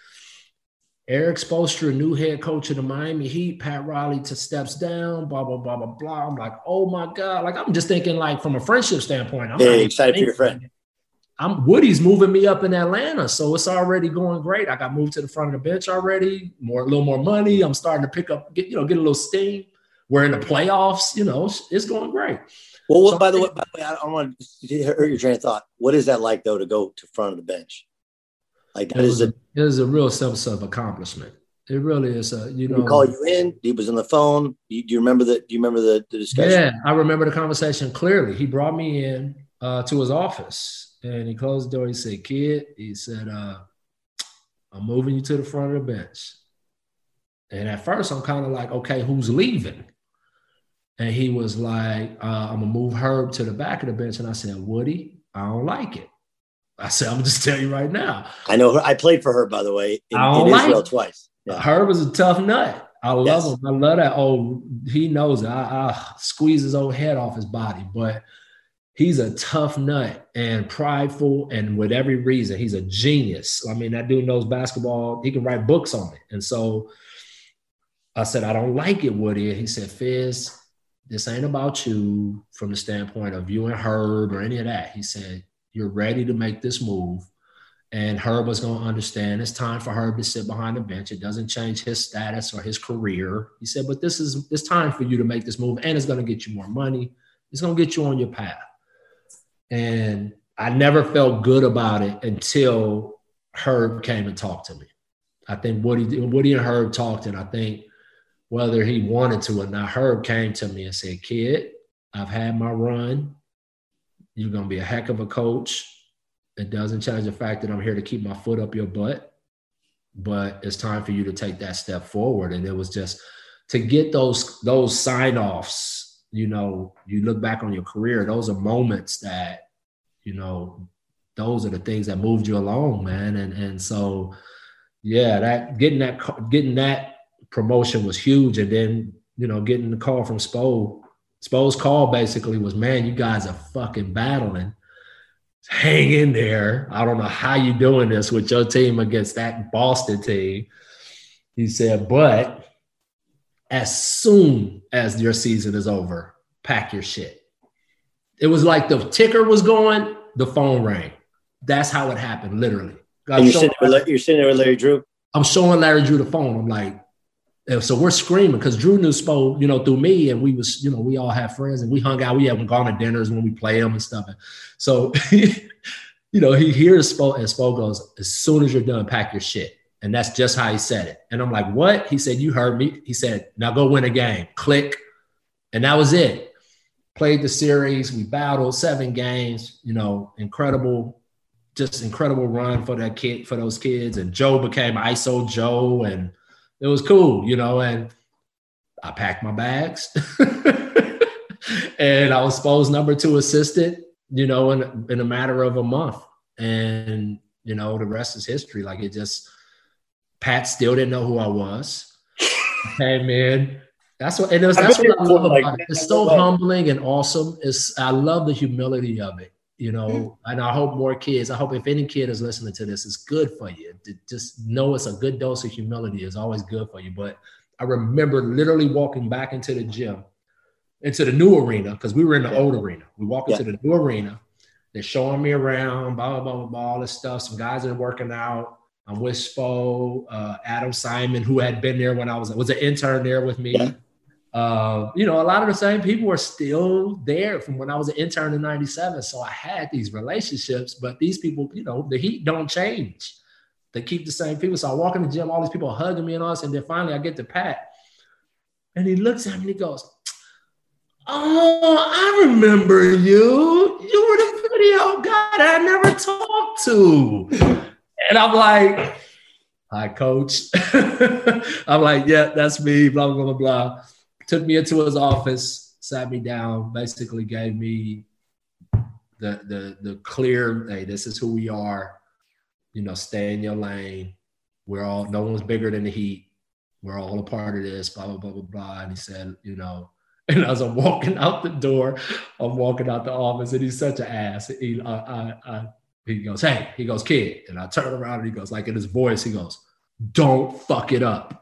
Eric Spoelstra, new head coach of the Miami Heat. Pat Riley steps down, blah, blah, blah, blah, blah. I'm like, oh, my God. Like, I'm just thinking, like, from a friendship standpoint. I'm excited for your friend. Woody's moving me up in Atlanta, so it's already going great. I got moved to the front of the bench already, a little more money. I'm starting to pick up, get a little steam. We're in the playoffs, it's going great. Well, so by the way, I don't want to hurt your train of thought. What is that like, though, to go to front of the bench? Like that it is a real sense of accomplishment. It really is. He call you in. He was on the phone. Do you remember the discussion? Yeah, I remember the conversation clearly. He brought me in to his office, and he closed the door. He said, "Kid," he said, "I'm moving you to the front of the bench." And at first, I'm kind of like, "Okay, who's leaving?" And he was like, "I'm gonna move Herb to the back of the bench." And I said, "Woody, I don't like it." I said, "I'm just telling you right now." I know her. I played for her, by the way, in Israel twice. Yeah. Herb is a tough nut. I love him. I love that. Oh, he knows it. I squeeze his old head off his body, but he's a tough nut and prideful, and with every reason, he's a genius. I mean, that dude knows basketball. He can write books on it. And so I said, "I don't like it, Woody." And he said, "Fizz, this ain't about you from the standpoint of you and Herb or any of that." He said, "You're ready to make this move. And Herb was going to understand it's time for Herb to sit behind the bench. It doesn't change his status or his career." He said, "But it's time for you to make this move, and it's going to get you more money. It's going to get you on your path." And I never felt good about it until Herb came and talked to me. I think Woody and Herb talked, and I think whether he wanted to or not, Herb came to me and said, "Kid, I've had my run. You're going to be a heck of a coach. It doesn't change the fact that I'm here to keep my foot up your butt, but it's time for you to take that step forward." And it was just to get those sign-offs, you look back on your career, those are moments that, those are the things that moved you along, man. And so, yeah, getting that promotion was huge. And then, getting the call from Spo. Spo's call basically was, "Man, you guys are fucking battling. Hang in there. I don't know how you're doing this with your team against that Boston team." He said, "But as soon as your season is over, pack your shit." It was like the ticker was going, the phone rang. That's how it happened, literally. And you're sitting there with Larry Drew? I'm showing Larry Drew the phone. I'm like, And so we're screaming because Drew knew Spo, through me, and we was, we all have friends and we hung out. We haven't gone to dinners when we play him and stuff. And so, he hears Spo, and Spo goes, as soon as you're done, pack your shit. And that's just how he said it. And I'm like, what? He said, you heard me. He said, now go win a game. Click. And that was it. Played the series. We battled 7 games, incredible run for those kids. And Joe became ISO Joe, and it was cool, and I packed my bags and I was Spo's number 2 assistant, in a matter of a month. And, the rest is history. Like Pat still didn't know who I was. I came in. That's what I love about it. It's so humbling and awesome. I love the humility of it, and I hope if any kid is listening to this, it's good for you. Just know it's a good dose of humility is always good for you. But I remember literally walking back into the gym, into the new arena, because we were in the old arena. We walk into the new arena. They're showing me around, blah, blah, blah, blah, blah, all this stuff. Some guys are working out. I'm with Spo, Adam Simon, who had been there when I was an intern there with me. Yeah. A lot of the same people are still there from when I was an intern in 97. So I had these relationships, but these people, the heat don't change. They keep the same people. So I walk in the gym, all these people are hugging me and all this. And then finally I get to Pat. And he looks at me and he goes, oh, I remember you. You were the video guy that I never talked to. And I'm like, hi, coach. I'm like, yeah, that's me, blah, blah, blah, blah. Took me into his office, sat me down, basically gave me the clear, hey, this is who we are. Stay in your lane. No one's bigger than the Heat. We're all a part of this, blah, blah, blah, blah, blah. And he said, and as I'm walking out the door, I'm walking out the office, and he's such an ass. He goes, hey, he goes, kid. And I turn around and he goes, like in his voice, he goes, don't fuck it up.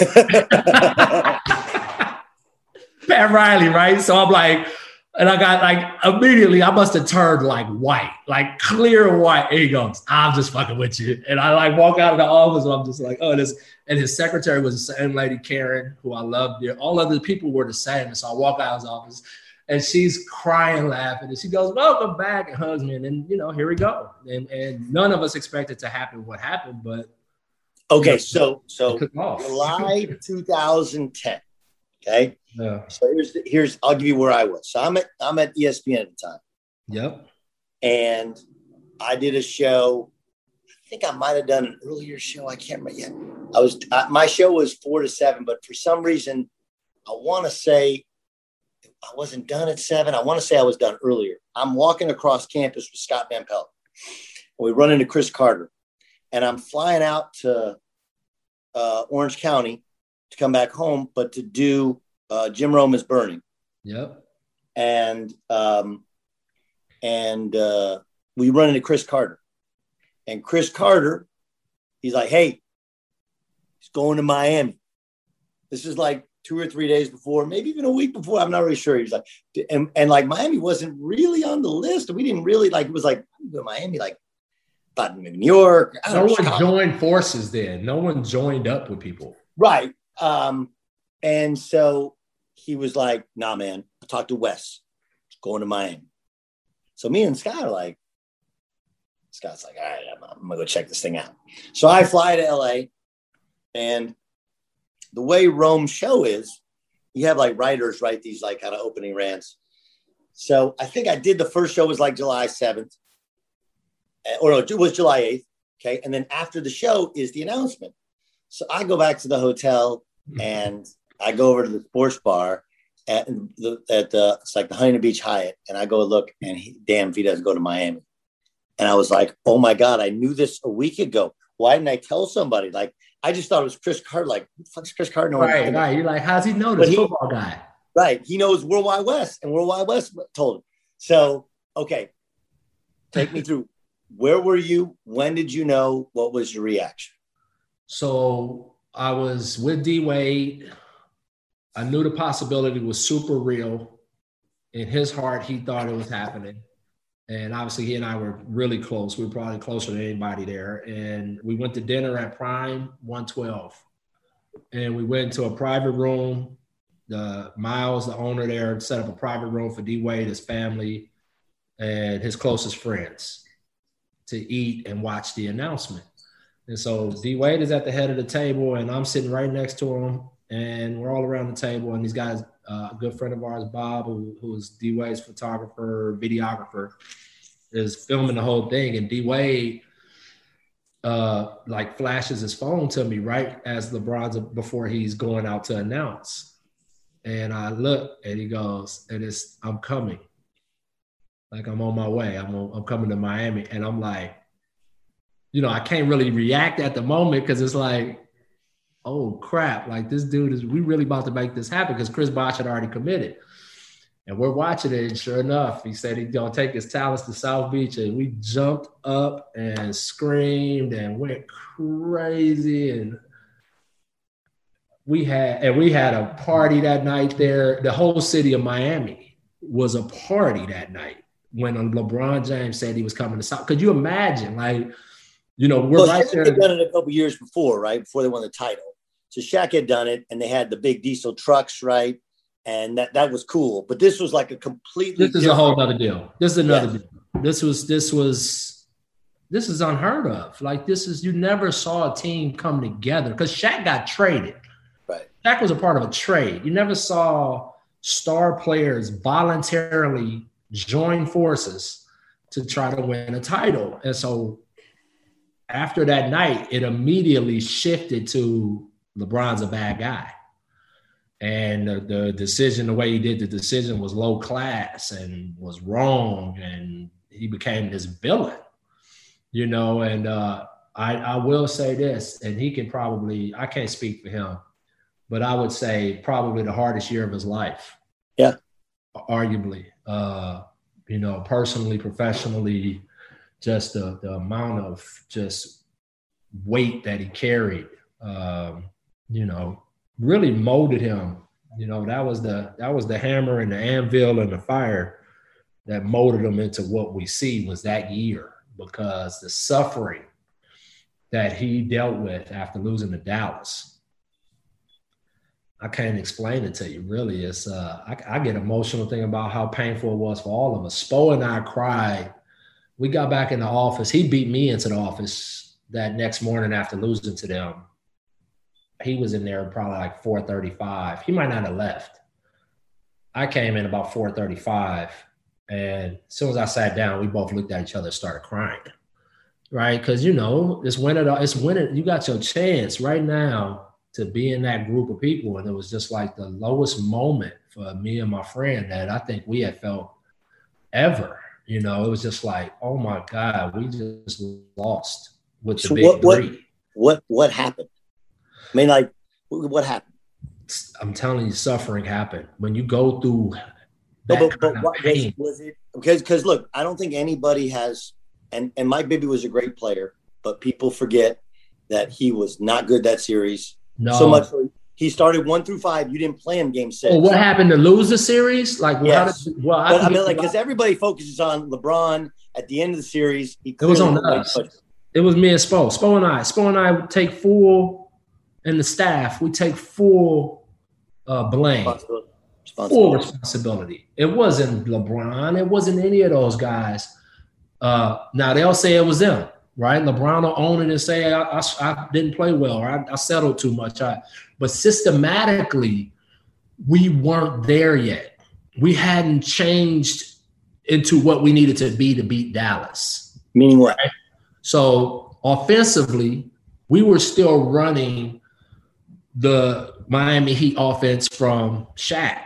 Pat Riley, right? So I'm like, and I got immediately, I must have turned white, clear white. And he goes, I'm just fucking with you. And I walk out of the office and I'm just like, oh, this. And his secretary was the same lady, Karen, who I loved. All of the people were the same. And so I walk out of his office and she's crying, laughing. And she goes, welcome back, and hugs me. And then, here we go. And none of us expected to happen what happened, but. Okay, so July 2010. Okay. Yeah. So here's I'll give you where I was. So I'm at ESPN at the time. Yep. And I did a show. I think I might have done an earlier show. I can't remember yet. My show was 4 to 7, but for some reason, I want to say I wasn't done at 7. I want to say I was done earlier. I'm walking across campus with Scott Van Pelt. And we run into Chris Carter. And I'm flying out to Orange County to come back home, but to do Jim Rome is Burning. Yep. And we run into Chris Carter. And Chris Carter, he's like, hey, he's going to Miami. This is 2 or 3 days before, maybe even a week before. I'm not really sure. He was like, and Miami wasn't really on the list. We didn't really it was like, Miami, thought New York. No one joined forces then. No one joined up with people. Right. And so he was like, nah, man, I talked to Wes. It's going to Miami. So me and Scott are like, Scott's like, all right, I'm going to go check this thing out. So I fly to LA, and the way Rome's show is, you have writers write these kind of opening rants. So I think I did the first show was July 7th. Or no, it was July 8th. Okay. And then after the show is the announcement. So I go back to the hotel and I go over to the sports bar it's the Huntington Beach Hyatt. And I go look, and damn if he doesn't go to Miami. And I was like, oh my God, I knew this a week ago. Why didn't I tell somebody? I just thought it was Chris Carter. Who the fuck's Chris Carter? Right. You're like, how's he know this football guy? Right. He knows Worldwide West, and Worldwide West told him. So, okay. Take me through. Where were you? When did you know? What was your reaction? So I was with D Wade. I knew the possibility was super real. In his heart, he thought it was happening. And obviously he and I were really close. We were probably closer than anybody there. And we went to dinner at Prime 112. and we went into a private room. Miles, the owner there, set up a private room for D-Wade, his family, and his closest friends to eat and watch the announcement. And so D-Wade is at the head of the table, and I'm sitting right next to him, and we're all around the table. And these guys, a good friend of ours, Bob, who is D-Wade's photographer, videographer, is filming the whole thing. And D-Wade like flashes his phone to me right as LeBron's before he's going out to announce. And I look, and he goes, I'm coming. Like, I'm on my way. I'm coming to Miami. And I'm like, I can't really react at the moment because it's like, oh, crap. Like, this dude we really about to make this happen because Chris Bosh had already committed. And we're watching it, and sure enough, he said he's going to take his talents to South Beach. And we jumped up and screamed and went crazy. And we had a party that night there. The whole city of Miami was a party that night when LeBron James said he was coming to South. Could you imagine? Like, we're right there. Shaq had done it a couple years before, right? Before they won the title. So Shaq had done it, and they had the big diesel trucks, right? And that was cool. But this was like a completely This is a whole other deal. This is another deal. This is unheard of. Like, you never saw a team come together because Shaq got traded. Right. Shaq was a part of a trade. You never saw star players voluntarily join forces to try to win a title. And so after that night, it immediately shifted to LeBron's a bad guy. And the decision, the way he did the decision was low class and was wrong. And he became this villain, and I will say this, and he can probably, I can't speak for him, but I would say probably the hardest year of his life. Yeah. Arguably, personally, professionally, just the amount of just weight that he carried, really molded him. That was the hammer and the anvil and the fire that molded him into what we see was that year, because the suffering that he dealt with after losing to Dallas, I can't explain it to you, really. It's I get emotional thinking about how painful it was for all of us. Spo and I cried. We got back in the office. He beat me into the office that next morning after losing to them. He was in there probably like 4:35. He might not have left. I came in about 4:35, and as soon as I sat down, we both looked at each other and started crying, right? Because, it's winning. You got your chance right now to be in that group of people, and it was just like the lowest moment for me and my friend that I think we had felt ever. It was just like, oh my God, we just lost with the big three. What happened? I mean, like, what happened? I'm telling you, suffering happened when you go through. But what was it? Because look, I don't think anybody has, and Mike Bibby was a great player, but people forget that he was not good that series. No. So much. He started 1 through 5. You didn't play him game 6. Well, what happened to lose the series? Like, yes. Because everybody focuses on LeBron at the end of the series. It was on us. It was me and Spo. Spo and I would take full, and the staff, we take full blame. Full responsibility. It wasn't LeBron. It wasn't any of those guys. Now, they'll say it was them, right? LeBron will own it and say, I didn't play well, or I settled too much. But systematically, we weren't there yet. We hadn't changed into what we needed to beat Dallas. Meaning what? Right? So offensively, we were still running the Miami Heat offense from Shaq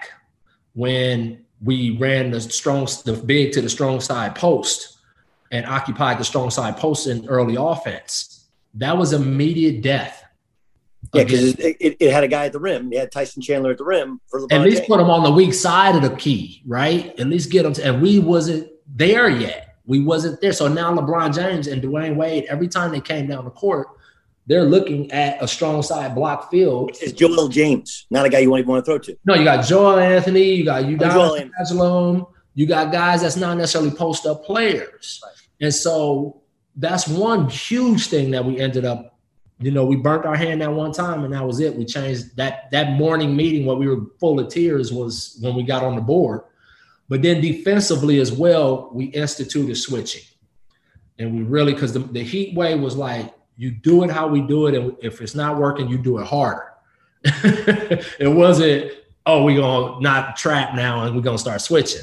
when we ran the big to the strong side post and occupied the strong side post in early offense. That was immediate death. Yeah, because it had a guy at the rim. It had Tyson Chandler at the rim for LeBron. At least put him on the weak side of the key, right? At least get him and we wasn't there yet. We wasn't there. So now LeBron James and Dwayne Wade, every time they came down the court, they're looking at a strong side block field. Which is Joel James, not a guy you want to throw to. No, you got Joel Anthony, you got Udonis Haslem, you got guys that's not necessarily post-up players. Right. And so that's one huge thing that we ended up we burnt our hand that one time and that was it. We changed that morning meeting where we were full of tears was when we got on the board. But then defensively as well, we instituted switching. And we really, because the heat wave was like, you do it how we do it. And if it's not working, you do it harder. It wasn't, we're going to not trap now and we're going to start switching.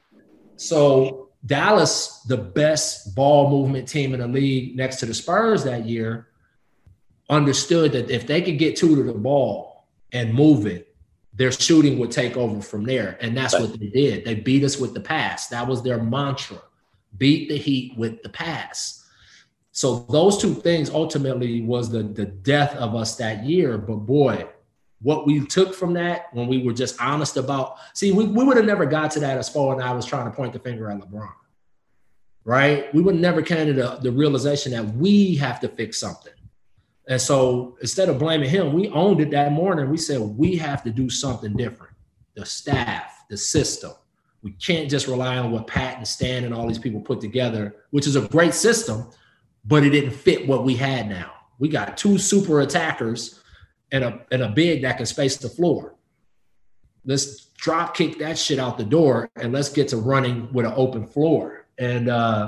So Dallas, the best ball movement team in the league next to the Spurs that year, understood that if they could get two to the ball and move it, their shooting would take over from there. And that's what they did. They beat us with the pass. That was their mantra. Beat the Heat with the pass. So those two things ultimately was the death of us that year. But boy, what we took from that when we were just honest about, we would have never got to that as Spo and I was trying to point the finger at LeBron, right? We would never came to the realization that we have to fix something. And so instead of blaming him, we owned it that morning. We said, we have to do something different. The staff, the system. We can't just rely on what Pat and Stan and all these people put together, which is a great system, but it didn't fit what we had now. We got two super attackers and a big that can space the floor. Let's drop kick that shit out the door and let's get to running with an open floor. And,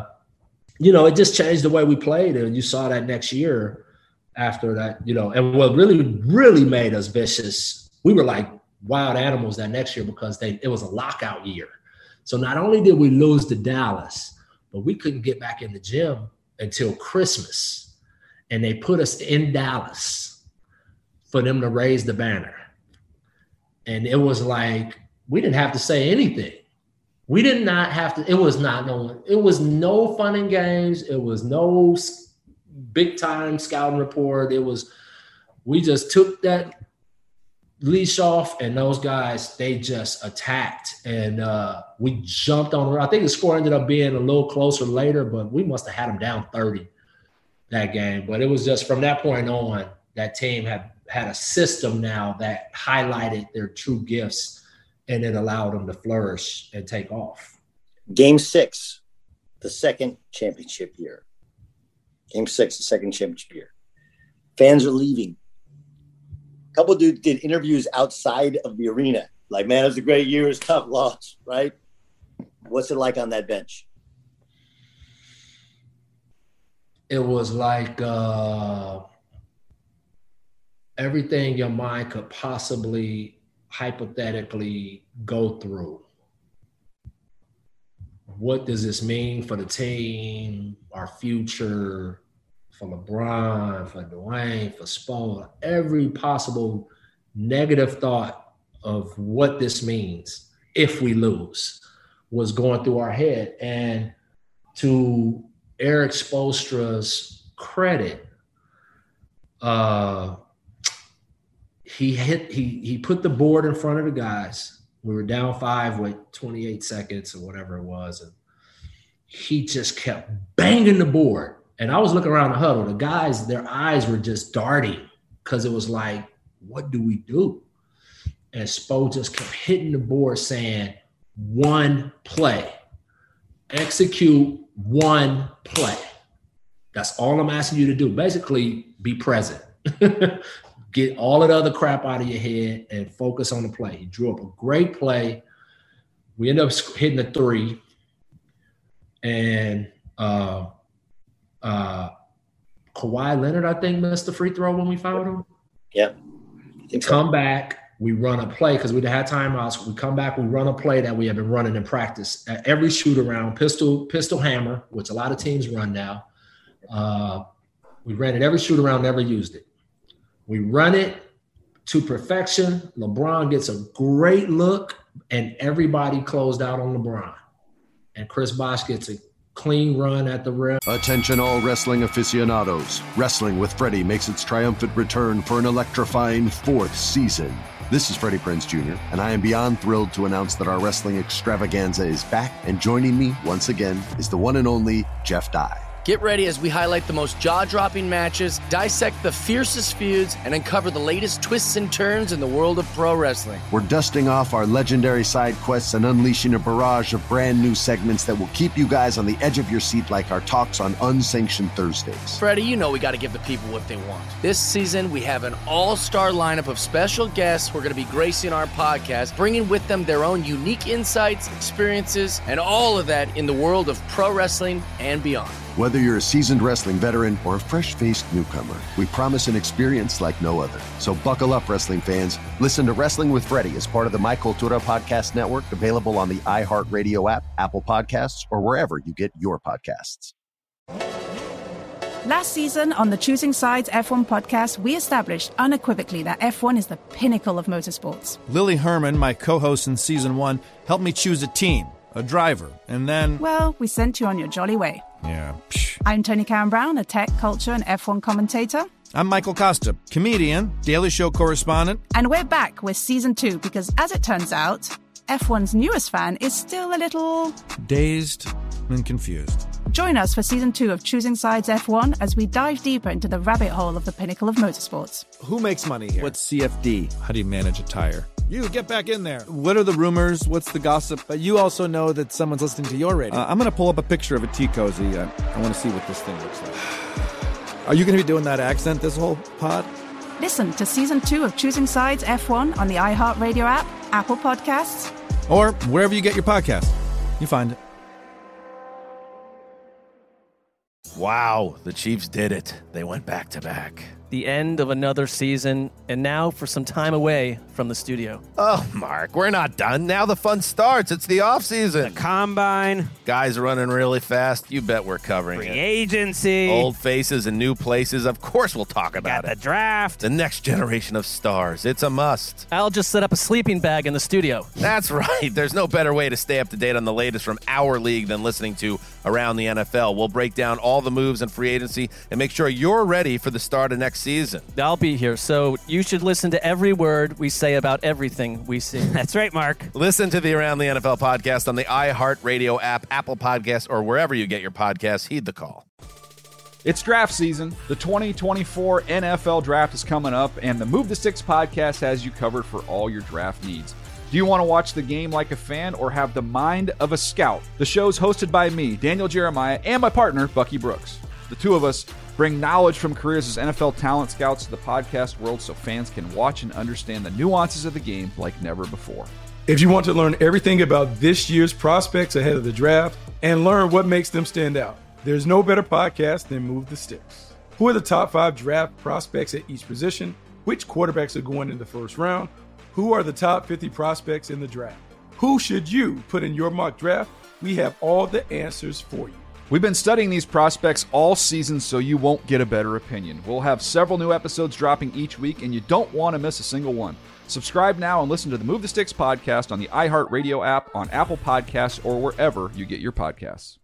it just changed the way we played. And you saw that next year after that, and what really, really made us vicious, we were like wild animals that next year because it was a lockout year. So not only did we lose to Dallas, but we couldn't get back in the gym until Christmas. And they put us in Dallas for them to raise the banner. And it was like, we didn't have to say anything. We did not have to, it was no fun and games. It was no big time scouting report. We just took that leash off and those guys, they just attacked and we jumped on. I think the score ended up being a little closer later, but we must have had them down 30 that game. But it was just from that point on, that team had a system now that highlighted their true gifts and it allowed them to flourish and take off. Game 6, the second championship year. Game 6, the second championship year. Fans are leaving. A couple of dudes did interviews outside of the arena. Like, man, it was a great year. It was tough loss, right? What's it like on that bench? It was like everything your mind could possibly hypothetically go through. What does this mean for the team, our future, for LeBron, for Dwayne, for Spo? Every possible negative thought of what this means if we lose was going through our head. And to Eric Spoelstra's credit, he put the board in front of the guys. We were down 5 with 28 seconds or whatever it was. And he just kept banging the board. And I was looking around the huddle. The guys, their eyes were just darting because it was like, what do we do? And Spo just kept hitting the board saying, one play. Execute one play. That's all I'm asking you to do. Basically, be present. Get all of the other crap out of your head and focus on the play. He drew up a great play. We ended up hitting a 3. And Kawhi Leonard, I think, missed the free throw when we fouled him. Yeah. Come back, we run a play because we had timeouts. We come back, we run a play that we have been running in practice. At every shoot around, pistol hammer, which a lot of teams run now. We ran it every shoot around, never used it. We run it to perfection. LeBron gets a great look, and everybody closed out on LeBron. And Chris Bosh gets a clean run at the rim. Attention all wrestling aficionados. Wrestling with Freddie makes its triumphant return for an electrifying 4th season. This is Freddie Prinze Jr., and I am beyond thrilled to announce that our wrestling extravaganza is back, and joining me once again is the one and only Jeff Dye. Get ready as we highlight the most jaw-dropping matches, dissect the fiercest feuds, and uncover the latest twists and turns in the world of pro wrestling. We're dusting off our legendary side quests and unleashing a barrage of brand new segments that will keep you guys on the edge of your seat like our talks on Unsanctioned Thursdays. Freddie, you know we got to give the people what they want. This season, we have an all-star lineup of special guests who are going to be gracing our podcast, bringing with them their own unique insights, experiences, and all of that in the world of pro wrestling and beyond. Whether you're a seasoned wrestling veteran or a fresh-faced newcomer, we promise an experience like no other. So buckle up, wrestling fans. Listen to Wrestling with Freddie as part of the My Cultura Podcast Network, available on the iHeartRadio app, Apple Podcasts, or wherever you get your podcasts. Last season on the Choosing Sides F1 podcast, we established unequivocally that F1 is the pinnacle of motorsports. Lily Herman, my co-host in Season 1, helped me choose a team, a driver, and then... Well, we sent you on your jolly way. Yeah, I'm Tony Karen Brown, a tech, culture, and F1 commentator. I'm Michael Costa, comedian, Daily Show correspondent. And we're back with Season 2 because, as it turns out, F1's newest fan is still a little... dazed and confused. Join us for Season 2 of Choosing Sides F1 as we dive deeper into the rabbit hole of the pinnacle of motorsports. Who makes money here? What's CFD? How do you manage a tire? You, get back in there. What are the rumors? What's the gossip? But you also know that someone's listening to your radio. I'm going to pull up a picture of a tea cozy. I want to see what this thing looks like. Are you going to be doing that accent this whole pod? Listen to Season 2 of Choosing Sides F1 on the iHeartRadio app, Apple Podcasts, or wherever you get your podcast. You find it. Wow, the Chiefs did it. They went back-to-back. The end of another season, and now for some time away from the studio. Oh, Mark, we're not done. Now the fun starts. It's the offseason. The combine. Guys running really fast. You bet we're covering Free it. agency. Old faces and new places. Of course we'll talk about it. The draft. The next generation of stars. It's a must. I'll just set up a sleeping bag in the studio. That's right. There's no better way to stay up to date on the latest from our league than listening to Around the NFL. We'll break down all the moves in free agency and make sure you're ready for the start of next season. I'll be here, so you should listen to every word we say about everything we see. That's right, Mark. Listen to the Around the NFL podcast on the iHeartRadio app, Apple Podcasts, or wherever you get your podcasts. Heed the call. It's draft season. The 2024 NFL draft is coming up, and the Move the Sticks podcast has you covered for all your draft needs. Do you want to watch the game like a fan or have the mind of a scout? The show's hosted by me, Daniel Jeremiah, and my partner, Bucky Brooks. The two of us bring knowledge from careers as NFL talent scouts to the podcast world so fans can watch and understand the nuances of the game like never before. If you want to learn everything about this year's prospects ahead of the draft and learn what makes them stand out, there's no better podcast than Move the Sticks. Who are the top 5 draft prospects at each position? Which quarterbacks are going in the first round? Who are the top 50 prospects in the draft? Who should you put in your mock draft? We have all the answers for you. We've been studying these prospects all season so you won't get a better opinion. We'll have several new episodes dropping each week, and you don't want to miss a single one. Subscribe now and listen to the Move the Sticks podcast on the iHeartRadio app, on Apple Podcasts, or wherever you get your podcasts.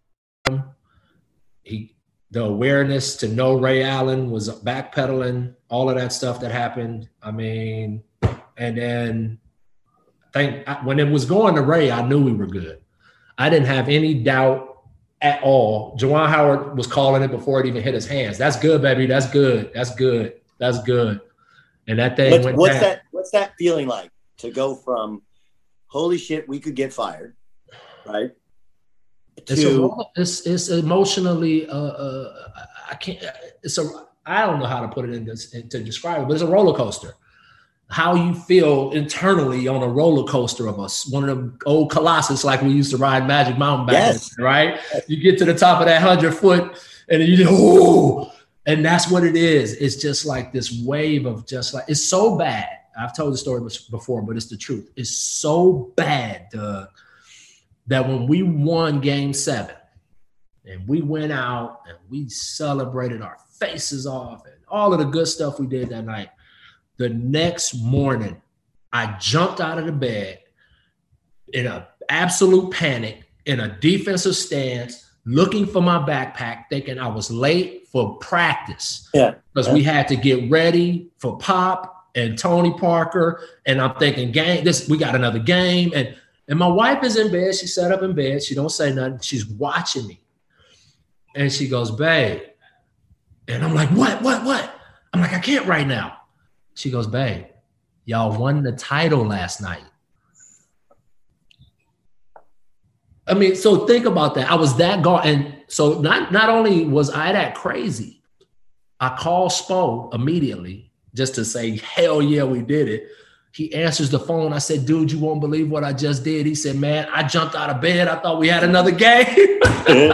The awareness to know Ray Allen was backpedaling, all of that stuff that happened. I mean, and then when it was going to Ray, I knew we were good. I didn't have any doubt at all. Juwan Howard was calling it before it even hit his hands. That's good, baby. That's good. That's good. That's good. And that thing went down. What's that feeling like to go from holy shit, we could get fired, right? It's emotionally I don't know how to put it in this to describe it, but it's a roller coaster. How you feel internally on a roller coaster of one of them old Colossus like we used to ride Magic Mountain back then, right? You get to the top of that 100-foot and you just, ooh, and that's what it is. It's just like this wave of just like, it's so bad. I've told the story before, but it's the truth. It's so bad that when we won Game 7 and we went out and we celebrated our faces off and all of the good stuff we did that night, the next morning, I jumped out of the bed in an absolute panic, in a defensive stance, looking for my backpack, thinking I was late for practice. Yeah. Because we had to get ready for Pop and Tony Parker. And I'm thinking, we got another game. And my wife is in bed. She sat up in bed. She don't say nothing. She's watching me. And she goes, babe. And I'm like, what? I'm like, I can't right now. She goes, babe, y'all won the title last night. I mean, so think about that. I was that gone. And so not only was I that crazy, I called Spo immediately just to say, hell yeah, we did it. He answers the phone. I said, dude, you won't believe what I just did. He said, man, I jumped out of bed. I thought we had another game.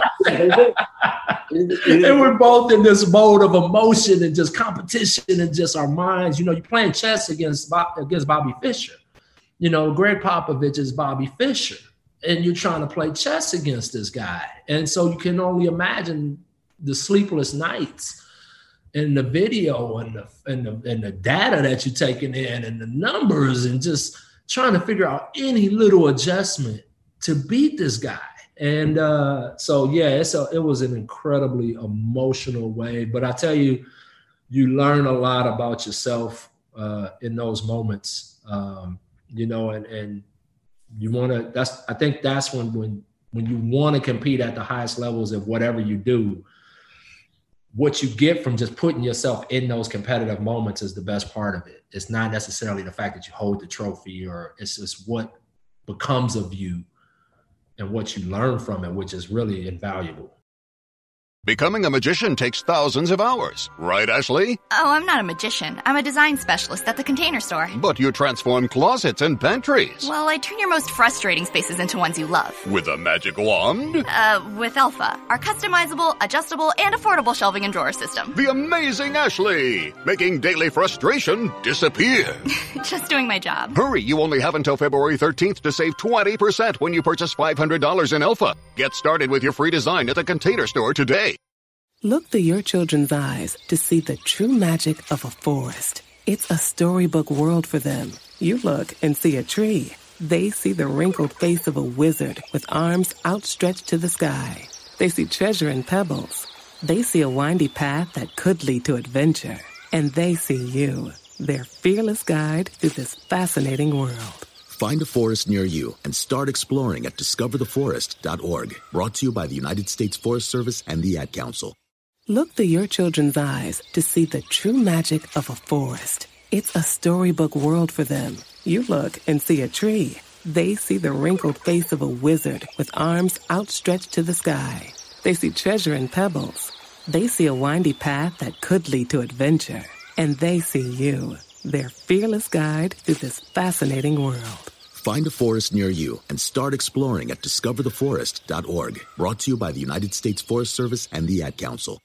And we're both in this mode of emotion and just competition and just our minds. You know, you're playing chess against Bobby Fischer. You know, Greg Popovich is Bobby Fischer. And you're trying to play chess against this guy. And so you can only imagine the sleepless nights and the video and the data that you're taking in and the numbers and just trying to figure out any little adjustment to beat this guy. And so, yeah, it was an incredibly emotional way. But I tell you, you learn a lot about yourself in those moments, you know, and you want to, I think that's when you want to compete at the highest levels of whatever you do, what you get from just putting yourself in those competitive moments is the best part of it. It's not necessarily the fact that you hold the trophy, or it's just what becomes of you and what you learn from it, which is really invaluable. Becoming a magician takes thousands of hours, right, Ashley? Oh, I'm not a magician. I'm a design specialist at the Container Store. But you transform closets and pantries. Well, I turn your most frustrating spaces into ones you love. With a magic wand? With Elfa, our customizable, adjustable, and affordable shelving and drawer system. The amazing Ashley, making daily frustration disappear. Just doing my job. Hurry, you only have until February 13th to save 20% when you purchase $500 in Elfa. Get started with your free design at the Container Store today. Look through your children's eyes to see the true magic of a forest. It's a storybook world for them. You look and see a tree. They see the wrinkled face of a wizard with arms outstretched to the sky. They see treasure in pebbles. They see a windy path that could lead to adventure. And they see you, their fearless guide through this fascinating world. Find a forest near you and start exploring at discovertheforest.org. Brought to you by the United States Forest Service and the Ad Council. Look through your children's eyes to see the true magic of a forest. It's a storybook world for them. You look and see a tree. They see the wrinkled face of a wizard with arms outstretched to the sky. They see treasure in pebbles. They see a windy path that could lead to adventure. And they see you, their fearless guide through this fascinating world. Find a forest near you and start exploring at discovertheforest.org. Brought to you by the United States Forest Service and the Ad Council.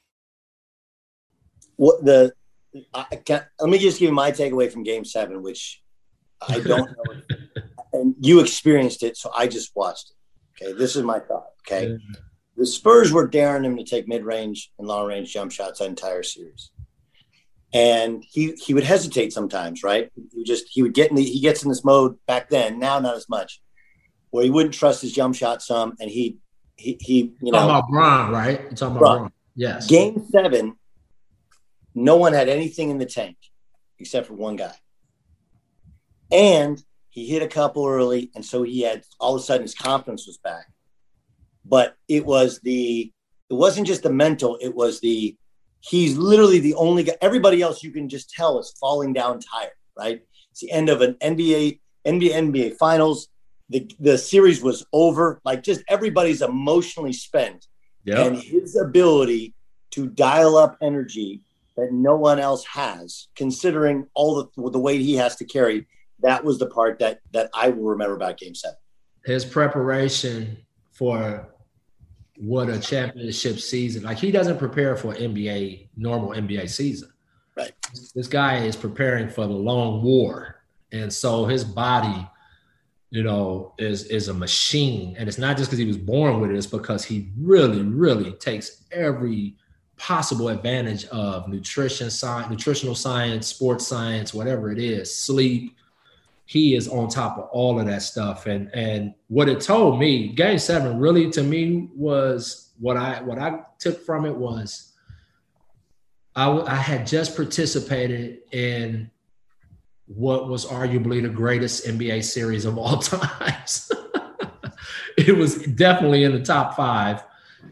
Let me just give you my takeaway from Game 7, which I don't know. And you experienced it, so I just watched it. Okay, this is my thought. Okay, the Spurs were daring him to take mid-range and long-range jump shots that entire series, and he would hesitate sometimes. Right, he gets in this mode back then. Now not as much, where he wouldn't trust his jump shot some, and he talking about Bron, right? You're talking about Bron. Yes. Game 7. No one had anything in the tank except for one guy. And he hit a couple early, and so he had all of a sudden his confidence was back. But it wasn't just the mental, it was he's literally the only guy. Everybody else you can just tell is falling down tired, right? It's the end of an NBA finals. The series was over. Like, just everybody's emotionally spent. Yep. And his ability to dial up energy that no one else has, considering all the weight he has to carry. That was the part that I will remember about Game 7. His preparation for what a championship season, like, he doesn't prepare for normal NBA season. Right. This guy is preparing for the long war. And so his body, you know, is a machine. And it's not just because he was born with it, it's because he really takes every possible advantage of nutritional science, sports science, whatever it is, sleep. He is on top of all of that stuff. And what it told me, Game 7 really to me was what I took from it was I had just participated in what was arguably the greatest NBA series of all times. It was definitely in the top 5.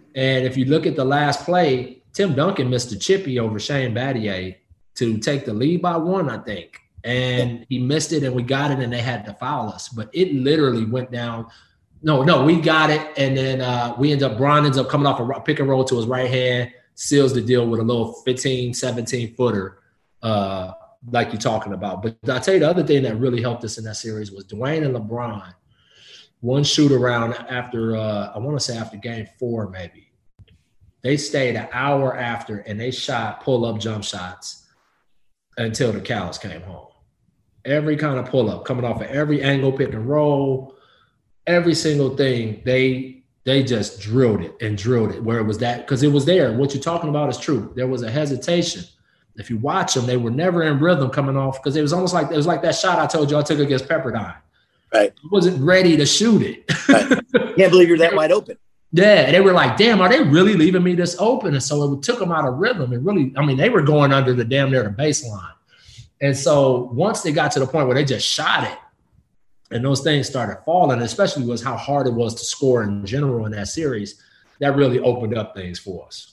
And if you look at the last play, Tim Duncan missed a chippy over Shane Battier to take the lead by 1, I think. And he missed it, and we got it, and they had to foul us. But it literally went down. No, we got it, and then Bron ends up coming off a pick and roll to his right hand, seals the deal with a little 15, 17-footer like you're talking about. But I'll tell you the other thing that really helped us in that series was Dwayne and LeBron. One shoot around after, I want to say after game 4 maybe. They stayed an hour after, and they shot pull-up jump shots until the cows came home. Every kind of pull-up, coming off of every angle, pick and roll, every single thing, they just drilled it where it was that, because it was there. What you're talking about is true. There was a hesitation. If you watch them, they were never in rhythm coming off, because it was almost like, it was like that shot I told you I took against Pepperdine. Right. I wasn't ready to shoot it. Right. Can't believe you're that wide open. Yeah, they were like, damn, are they really leaving me this open? And so it took them out of rhythm. And really, I mean, they were going under the damn near the baseline. And so once they got to the point where they just shot it and those things started falling, especially was how hard it was to score in general in that series, that really opened up things for us.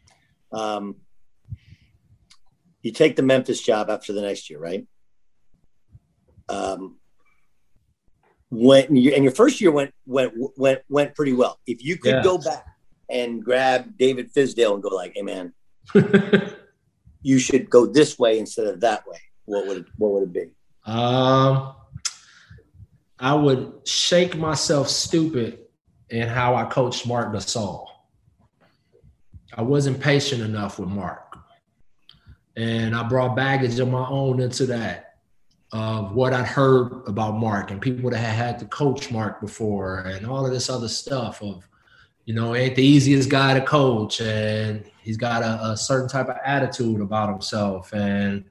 You take the Memphis job after the next year, right? Your first year went pretty well. If you could go back and grab David Fizdale and go like, hey man, you should go this way instead of that way, what would it be? I would shake myself stupid in how I coached Mark Gasol. I wasn't patient enough with Mark. And I brought baggage of my own into that, of what I'd heard about Mark and people that had to coach Mark before and all of this other stuff of, ain't the easiest guy to coach, and he's got a certain type of attitude about himself. And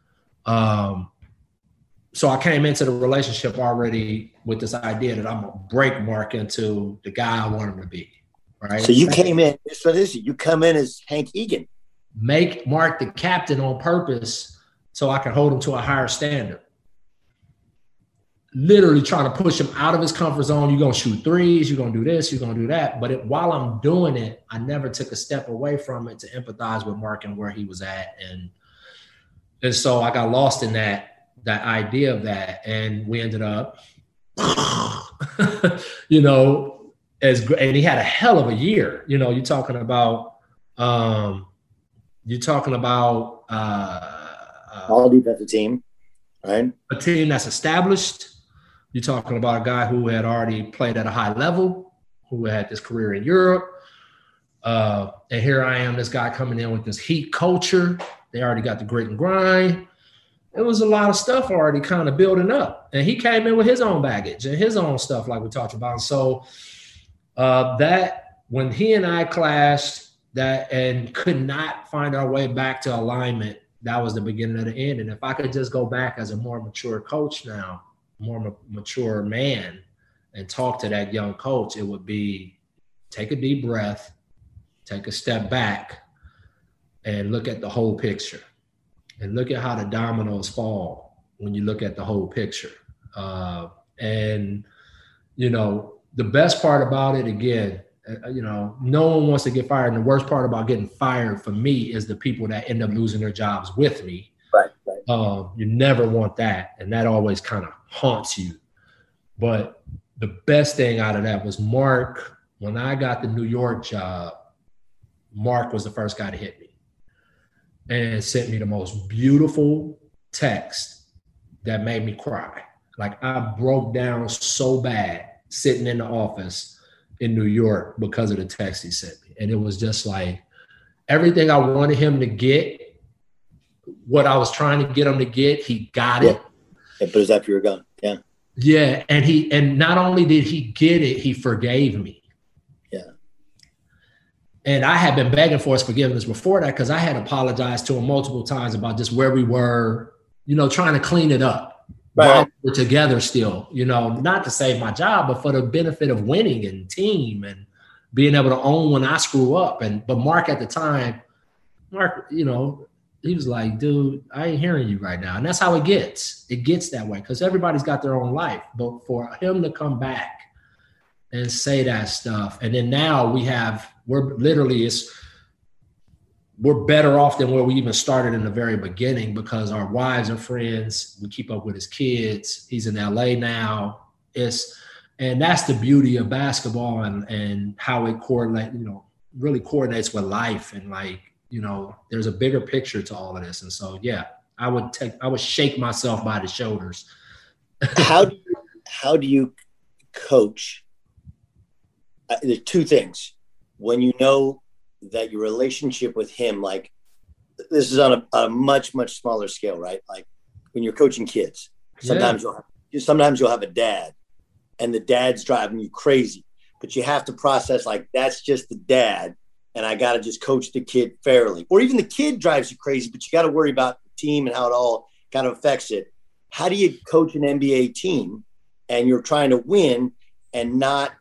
so I came into the relationship already with this idea that I'm going to break Mark into the guy I want him to be, right? So you came in, you come in as Hank Egan. Make Mark the captain on purpose so I can hold him to a higher standard. Literally trying to push him out of his comfort zone. You're going to shoot threes. You're going to do this. You're going to do that. But while I'm doing it, I never took a step away from it to empathize with Mark and where he was at. And so I got lost in that idea of that. And we ended up, and he had a hell of a year. You're talking about all defensive team, right? A team that's established. You're talking about a guy who had already played at a high level, who had this career in Europe. And here I am, this guy coming in with this Heat culture. They already got the grit and grind. It was a lot of stuff already kind of building up. And he came in with his own baggage and his own stuff like we talked about. And so that when he and I clashed and could not find our way back to alignment, that was the beginning of the end. And if I could just go back as a more mature coach now, more mature man, and talk to that young coach, it would be take a deep breath, take a step back, and look at the whole picture. And look at how the dominoes fall when you look at the whole picture. The best part about it, again, no one wants to get fired. And the worst part about getting fired for me is the people that end up losing their jobs with me. Right. You never want that. And that always kind of haunts you. But the best thing out of that was Mark. When I got the New York job, Mark was the first guy to hit me and sent me the most beautiful text that made me cry. Like, I broke down so bad sitting in the office in New York because of the text he sent me. And it was just like everything I wanted him to get, what I was trying to get him to get, he got it. It was after you were gone. Yeah. Yeah. And not only did he get it, he forgave me. Yeah. And I had been begging for his forgiveness before that, because I had apologized to him multiple times about just where we were, trying to clean it up. Right. While we're together still, not to save my job, but for the benefit of winning and team and being able to own when I screw up. But Mark at the time, he was like, dude, I ain't hearing you right now. And that's how it gets. It gets that way because everybody's got their own life. But for him to come back and say that stuff, and then now we have We're better off than where we even started in the very beginning because our wives are friends. We keep up with his kids. He's in LA now. And that's the beauty of basketball and how it really coordinates with life. And there's a bigger picture to all of this. And so, yeah, I would shake myself by the shoulders. How do you coach? There's two things. When you know that your relationship with him, like this is on a much, much smaller scale, right? Like when you're coaching kids, sometimes you'll have a dad and the dad's driving you crazy, but you have to process like, that's just the dad. And I got to just coach the kid fairly, or even the kid drives you crazy, but you got to worry about the team and how it all kind of affects it. How do you coach an NBA team and you're trying to win and not,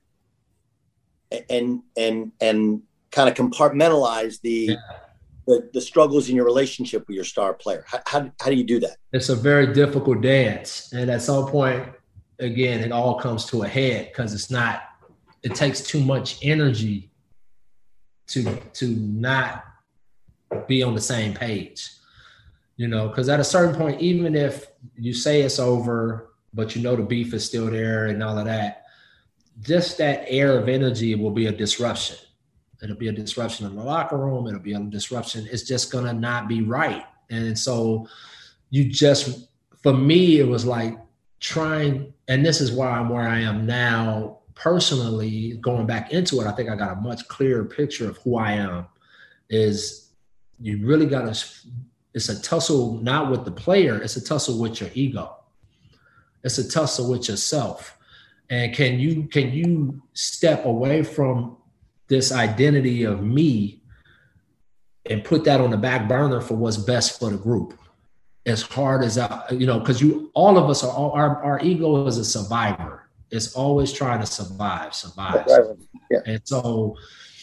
and kind of compartmentalize the struggles in your relationship with your star player? How do you do that? It's a very difficult dance. And at some point, again, it all comes to a head because it takes too much energy to not be on the same page, because at a certain point, even if you say it's over, but the beef is still there and all of that, just that air of energy will be a disruption. It'll be a disruption in the locker room. It'll be a disruption. It's just going to not be right. And so for me, it was like trying, and this is why I'm where I am now personally, going back into it. I think I got a much clearer picture of who I am. Is you really got to, it's a tussle, not with the player. It's a tussle with your ego. It's a tussle with yourself. And can you step away from this identity of me and put that on the back burner for what's best for the group? As hard as because all of us our ego is a survivor. It's always trying to survive. Yeah. And so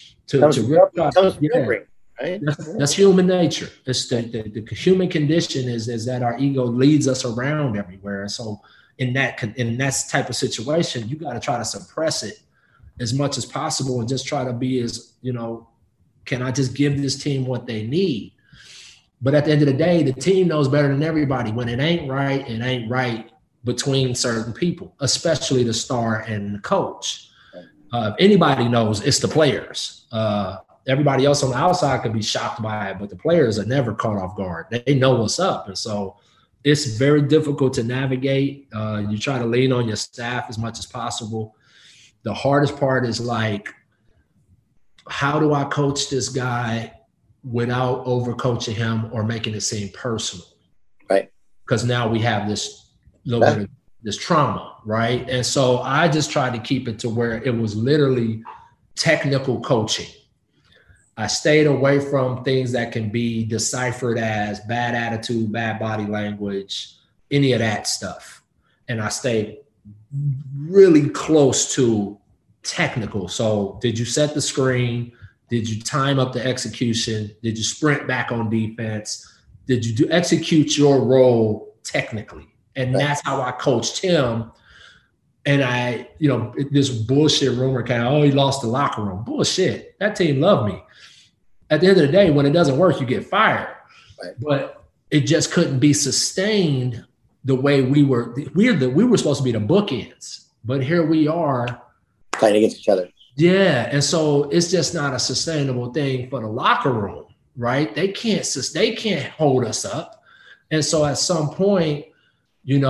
right? That's human nature. It's the human condition is that our ego leads us around everywhere. And so in that type of situation, you got to try to suppress it as much as possible and just try to be as, can I just give this team what they need? But at the end of the day, the team knows better than everybody. When it ain't right between certain people, especially the star and the coach. If anybody knows, it's the players. Everybody else on the outside could be shocked by it, but the players are never caught off guard. They know what's up. And so it's very difficult to navigate. You try to lean on your staff as much as possible. The hardest part is like, how do I coach this guy without overcoaching him or making it seem personal? Right. Because now we have this little bit of this trauma, right? And so I just tried to keep it to where it was literally technical coaching. I stayed away from things that can be deciphered as bad attitude, bad body language, any of that stuff. And I stayed really close to technical. So did you set the screen? Did you time up the execution? Did you sprint back on defense? Did you execute your role technically? And that's how I coached him. And this bullshit rumor came, he lost the locker room. Bullshit. That team loved me. At the end of the day, when it doesn't work, you get fired. Right. But it just couldn't be sustained the way we were. We were supposed to be the bookends, but here we are playing against each other. Yeah, and so it's just not a sustainable thing for the locker room, right? They can't hold us up, and so at some point, it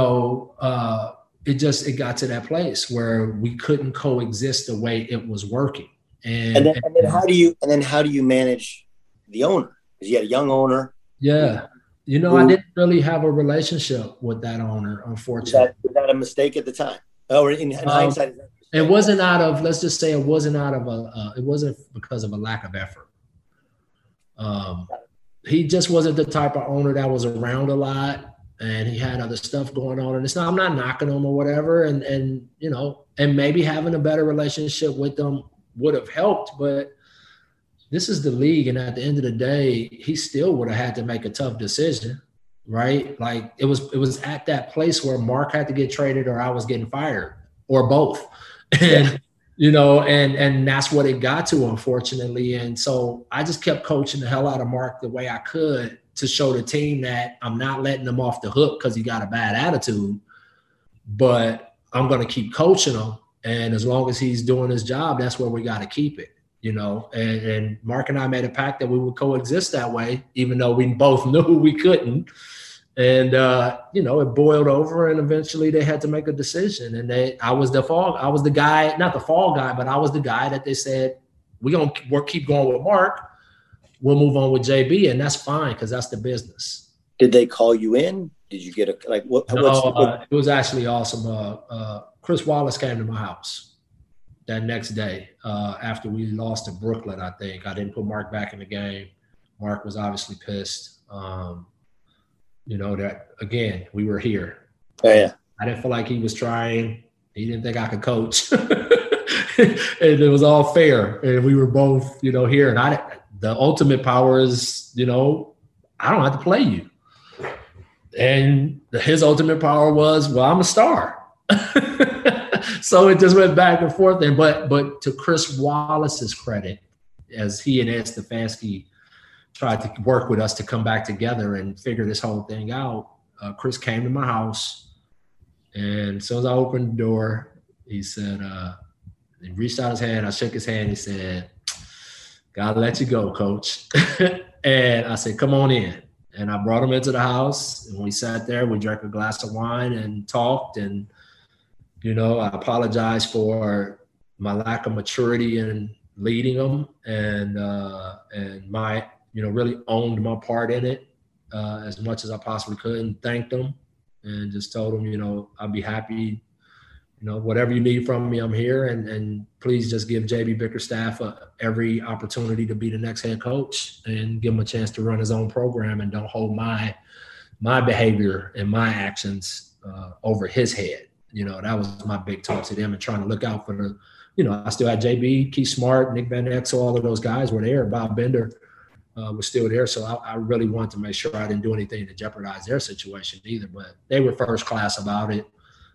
got to that place where we couldn't coexist the way it was working. And then how do you manage the owner? Because you had a young owner. Yeah. I didn't really have a relationship with that owner, unfortunately. Was that a mistake at the time? Or in hindsight? It wasn't out of, let's just say it wasn't because of a lack of effort. He just wasn't the type of owner that was around a lot, and he had other stuff going on. And I'm not knocking him or whatever. And maybe having a better relationship with them would have helped, but this is the league. And at the end of the day, he still would have had to make a tough decision, right? Like it was at that place where Mark had to get traded or I was getting fired or both. And You know, and that's what it got to, unfortunately. And so I just kept coaching the hell out of Mark the way I could to show the team that I'm not letting him off the hook because he got a bad attitude, but I'm going to keep coaching him. And as long as he's doing his job, that's where we got to keep it, you know. And Mark and I made a pact that we would coexist that way, even though we both knew we couldn't. And, you know, it boiled over, and eventually they had to make a decision. And I was the guy, not the fall guy, but I was the guy that they said, we're going to keep going with Mark. We'll move on with JB, and that's fine because that's the business. Did they call you in? Did you get it was actually awesome. Chris Wallace came to my house that next day after we lost to Brooklyn, I think. I didn't put Mark back in the game. Mark was obviously pissed. You know, that, again, we were here. Oh, yeah. I didn't feel like he was trying. He didn't think I could coach. And it was all fair. And we were both, you know, here. And the ultimate power is, you know, I don't have to play you. And his ultimate power was, well, I'm a star. So it just went back and forth. And but to Chris Wallace's credit, as he and Ed Stefanski tried to work with us to come back together and figure this whole thing out, Chris came to my house, and as soon as I opened the door, he said, he reached out his hand, I shook his hand, he said, "Gotta let you go, coach." And I said, "Come on in." And I brought him into the house, and we sat there, we drank a glass of wine and talked, and, you know, I apologized for my lack of maturity in leading them, and my, you know, really owned my part in it as much as I possibly could, and thanked them and just told them, you know, I'll be happy, you know, whatever you need from me, I'm here. And please just give JB Bickerstaff every opportunity to be the next head coach and give him a chance to run his own program, and don't hold my behavior and my actions over his head. You know, that was my big talk to them, and trying to look out for the, you know, I still had JB, Keith Smart, Nick Van Exel, all of those guys were there. Bob Bender was still there. So I really wanted to make sure I didn't do anything to jeopardize their situation either, but they were first class about it.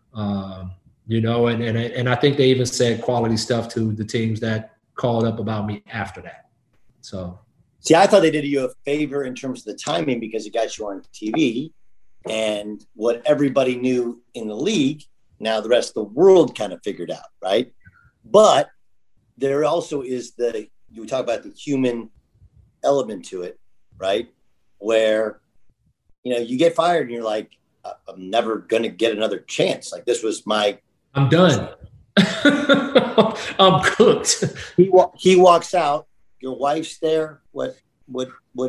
You know, and I think they even said quality stuff to the teams that called up about me after that. So, see, I thought they did you a favor in terms of the timing because it got you on TV, and what everybody knew in the league, now the rest of the world kind of figured out, right? But there also is you talk about the human element to it, right? Where, you know, you get fired and you're like, I'm never going to get another chance. Like, this was I'm done. I'm cooked. He walks out. Your wife's there. What like,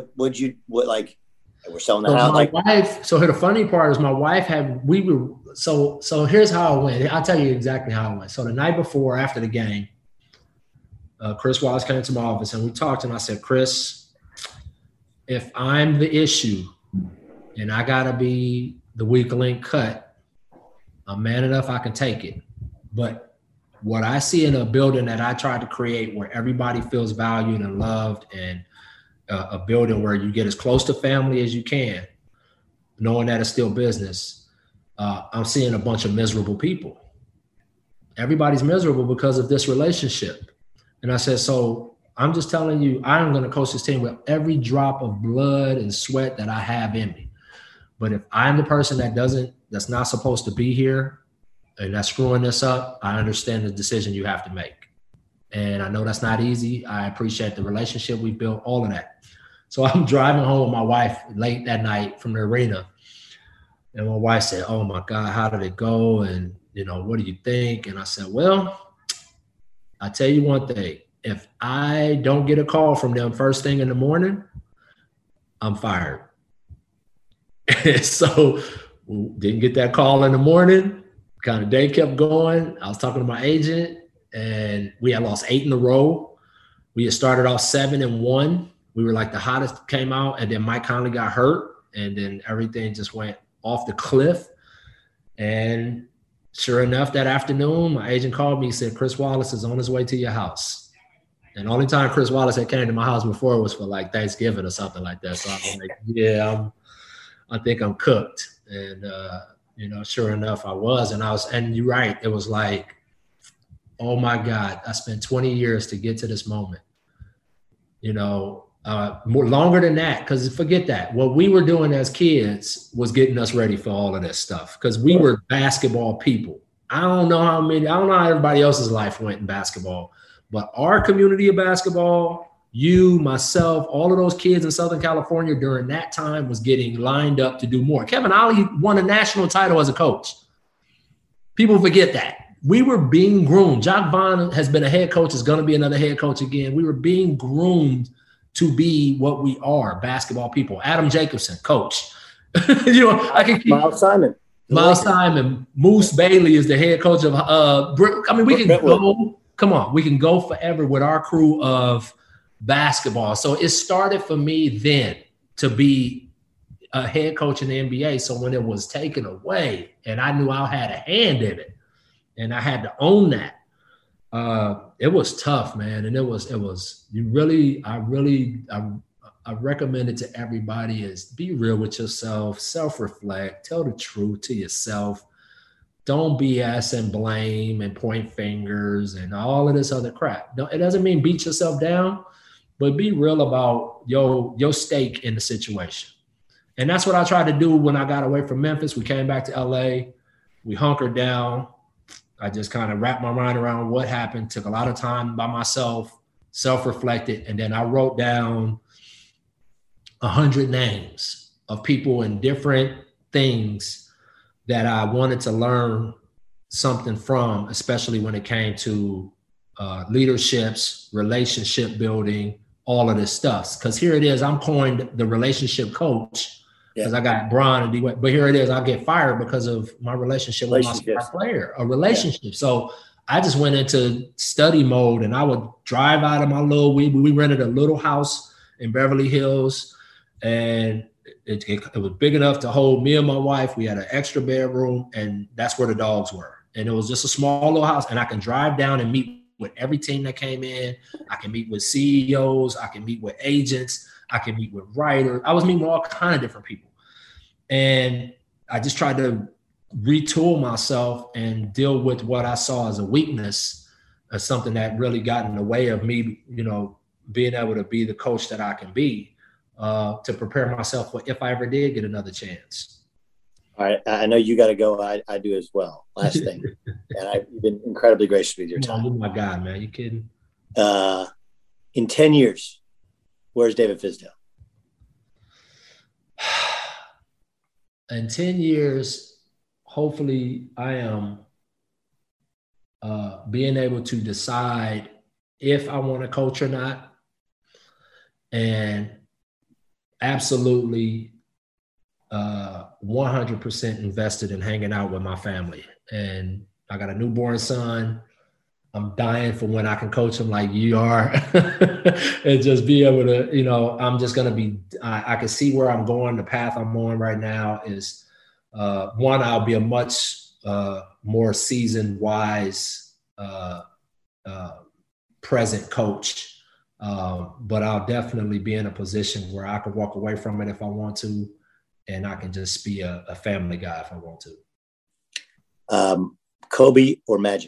we're selling the house. My wife. So the funny part is, my wife so here's how it went. I'll tell you exactly how it went. So the night before, after the game, Chris Wallace came to my office and we talked, and I said, "Chris, if I'm the issue and I gotta be the weak link cut, I'm man enough, I can take it. But what I see in a building that I tried to create, where everybody feels valued and loved, and a building where you get as close to family as you can, knowing that it's still business, I'm seeing a bunch of miserable people. Everybody's miserable because of this relationship." And I said, so I'm just telling you, I'm going to coach this team with every drop of blood and sweat that I have in me. But if I'm the person that's not supposed to be here and that's screwing this up, I understand the decision you have to make. And I know that's not easy. I appreciate the relationship we built, all of that. So I'm driving home with my wife late that night from the arena. And my wife said, "Oh my God, how did it go? And, you know, what do you think?" And I said, "Well, I tell you one thing, if I don't get a call from them first thing in the morning, I'm fired." So didn't get that call in the morning. Kind of day kept going. I was talking to my agent, and we had lost 8 in a row. We had started off 7-1. We were like the hottest, came out, and then Mike Conley got hurt, and then everything just went off the cliff. And sure enough, that afternoon, my agent called me. He said, "Chris Wallace is on his way to your house." And the only time Chris Wallace had came to my house before was for like Thanksgiving or something like that. So I was like, yeah, I think I'm cooked. And, you know, sure enough, I was. And you're right. It was like, oh my God, I spent 20 years to get to this moment. More longer than that, because forget that. What we were doing as kids was getting us ready for all of this stuff because we were basketball people. I don't know how everybody else's life went in basketball, but our community of basketball, you, myself, all of those kids in Southern California during that time was getting lined up to do more. Kevin Ollie won a national title as a coach. People forget that. We were being groomed. Jacque Vaughn has been a head coach, is going to be another head coach again. We were being groomed to be what we are, basketball people. Adam Jacobson, coach. I can keep Miles Simon. Moose Bailey is the head coach of we can go. Come on, we can go forever with our crew of basketball. So it started for me then to be a head coach in the NBA. So when it was taken away and I knew I had a hand in it and I had to own that, it was tough, man. And I recommend it to everybody is be real with yourself, self-reflect, tell the truth to yourself. Don't BS and blame and point fingers and all of this other crap. It doesn't mean beat yourself down, but be real about your stake in the situation. And that's what I tried to do when I got away from Memphis. We came back to LA. We hunkered down. I just kind of wrapped my mind around what happened, took a lot of time by myself, self-reflected, and then I wrote down 100 names of people in different things that I wanted to learn something from, especially when it came to leaderships, relationship building, all of this stuff. Because here it is, I'm coined the relationship coach because I got Bron and D-Wade. But here it is, I get fired because of my relationship with my star player, a relationship. Yeah. So I just went into study mode and I would drive out of my we rented a little house in Beverly Hills and it was big enough to hold me and my wife. We had an extra bedroom and that's where the dogs were. And it was just a small little house and I can drive down and meet with every team that came in. I can meet with CEOs. I can meet with agents. I can meet with writers. I was meeting with all kinds of different people. And I just tried to retool myself and deal with what I saw as a weakness, as something that really got in the way of me, being able to be the coach that I can be, to prepare myself for if I ever did get another chance. All right. I know you got to go. I do as well. Last thing. And you've been incredibly gracious with your time. Oh my God, man. You kidding? In 10 years, where's David Fizdale? In 10 years, hopefully I am being able to decide if I want to coach or not. And absolutely 100% invested in hanging out with my family. And I got a newborn son. I'm dying for when I can coach him like you are and just be able to, I'm just going to be, I can see where I'm going. The path I'm on right now is one, I'll be a much more seasoned, wise, present coach. But I'll definitely be in a position where I can walk away from it if I want to. And I can just be a family guy if I want to. Kobe or Magic?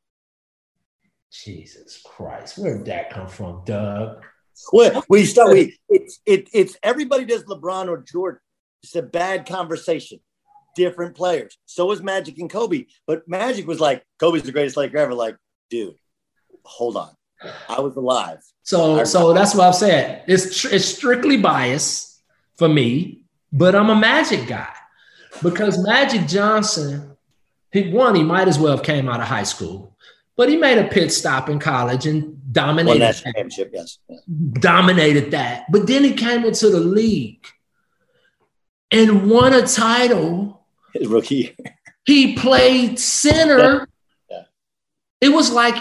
Jesus Christ, where did that come from, Doug? Well, it's everybody does LeBron or Jordan. It's a bad conversation. Different players. So was Magic and Kobe. But Magic was like, Kobe's the greatest Laker ever. Like, dude, hold on. I was alive. So that's what I've said. It's strictly bias for me. But I'm a Magic guy because Magic Johnson, he might as well have came out of high school, but he made a pit stop in college and dominated that championship, yes. Yeah. Dominated that. But then he came into the league and won a title. His rookie year. He played center. Yeah. It was like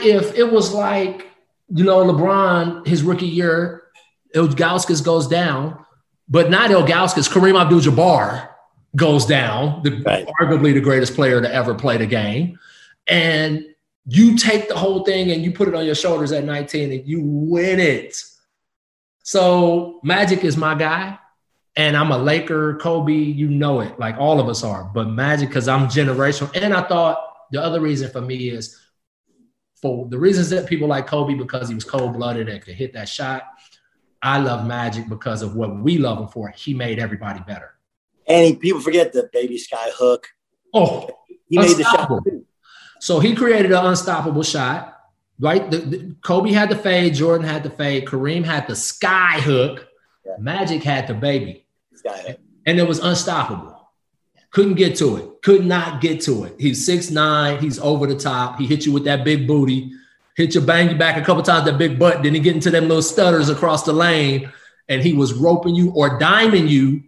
LeBron, his rookie year, Ilgauskas goes down. But not Ilgauskas, Kareem Abdul-Jabbar goes down, arguably the greatest player to ever play the game. And you take the whole thing and you put it on your shoulders at 19 and you win it. So Magic is my guy. And I'm a Laker, Kobe, it, like all of us are. But Magic, because I'm generational. And I thought the other reason for me is for the reasons that people like Kobe, because he was cold-blooded and could hit that shot. I love Magic because of what we love him for. He made everybody better. And people forget the baby sky hook. Oh, he made the shot. So he created an unstoppable shot, right? Kobe had the fade, Jordan had the fade, Kareem had the sky hook, Magic had the baby. Sky hook. And it was unstoppable. Couldn't get to it. Could not get to it. He's 6'9". He's over the top. He hit you with that big booty. Hit you, bang you back a couple times, that big butt. Then he get into them little stutters across the lane, and he was roping you or diming you,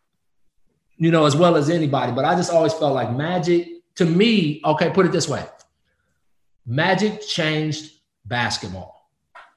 you know, as well as anybody. But I just always felt like Magic, to me, okay, put it this way. Magic changed basketball.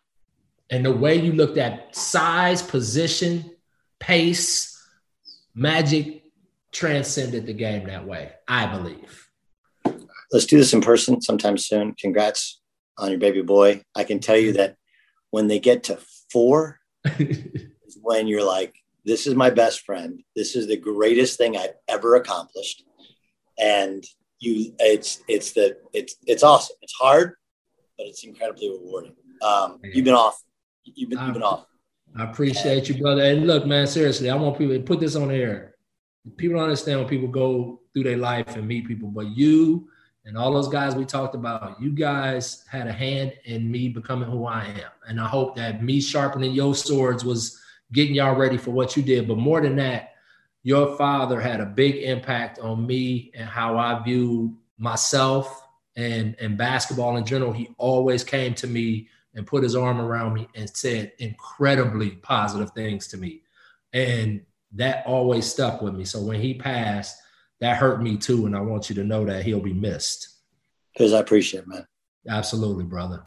And the way you looked at size, position, pace, Magic transcended the game that way, I believe. Let's do this in person sometime soon. Congrats on your baby boy. I can tell you that when they get to 4 is when you're like, this is my best friend. This is the greatest thing I've ever accomplished. And it's awesome. It's hard, but it's incredibly rewarding. You've been awesome. You've been awesome. I appreciate you, brother. And look, man, seriously, I want people to put this on air. People don't understand when people go through their life and meet people, but you and all those guys we talked about, you guys had a hand in me becoming who I am. And I hope that me sharpening your swords was getting y'all ready for what you did. But more than that, your father had a big impact on me and how I viewed myself and basketball in general. He always came to me and put his arm around me and said incredibly positive things to me. And that always stuck with me. So when he passed, that hurt me too. And I want you to know that he'll be missed. Because I appreciate it, man. Absolutely, brother.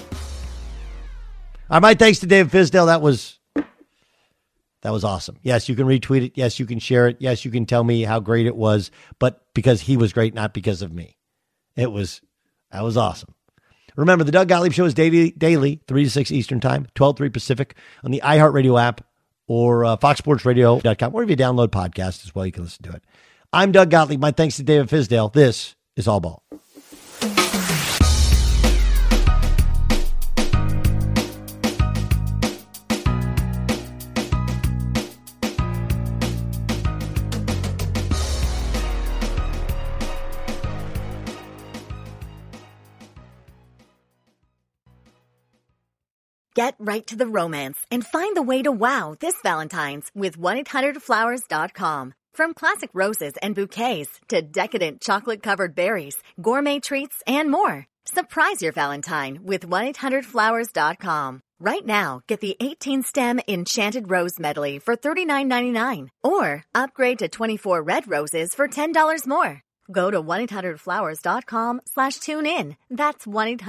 All right, my thanks to David Fizdale. That was awesome. Yes, you can retweet it. Yes, you can share it. Yes, you can tell me how great it was, but because he was great, not because of me. That was awesome. Remember, the Doug Gottlieb Show is daily, 3 to 6 Eastern Time, 12 to 3 Pacific, on the iHeartRadio app or foxsportsradio.com, or if you download podcasts as well, you can listen to it. I'm Doug Gottlieb. My thanks to David Fizdale. This is All Ball. Get right to the romance and find the way to wow this Valentine's with 1-800-Flowers.com. From classic roses and bouquets to decadent chocolate-covered berries, gourmet treats, and more. Surprise your Valentine with 1-800-Flowers.com. Right now, get the 18-stem Enchanted Rose Medley for $39.99. Or upgrade to 24 red roses for $10 more. Go to 1-800-Flowers.com/tune-in. That's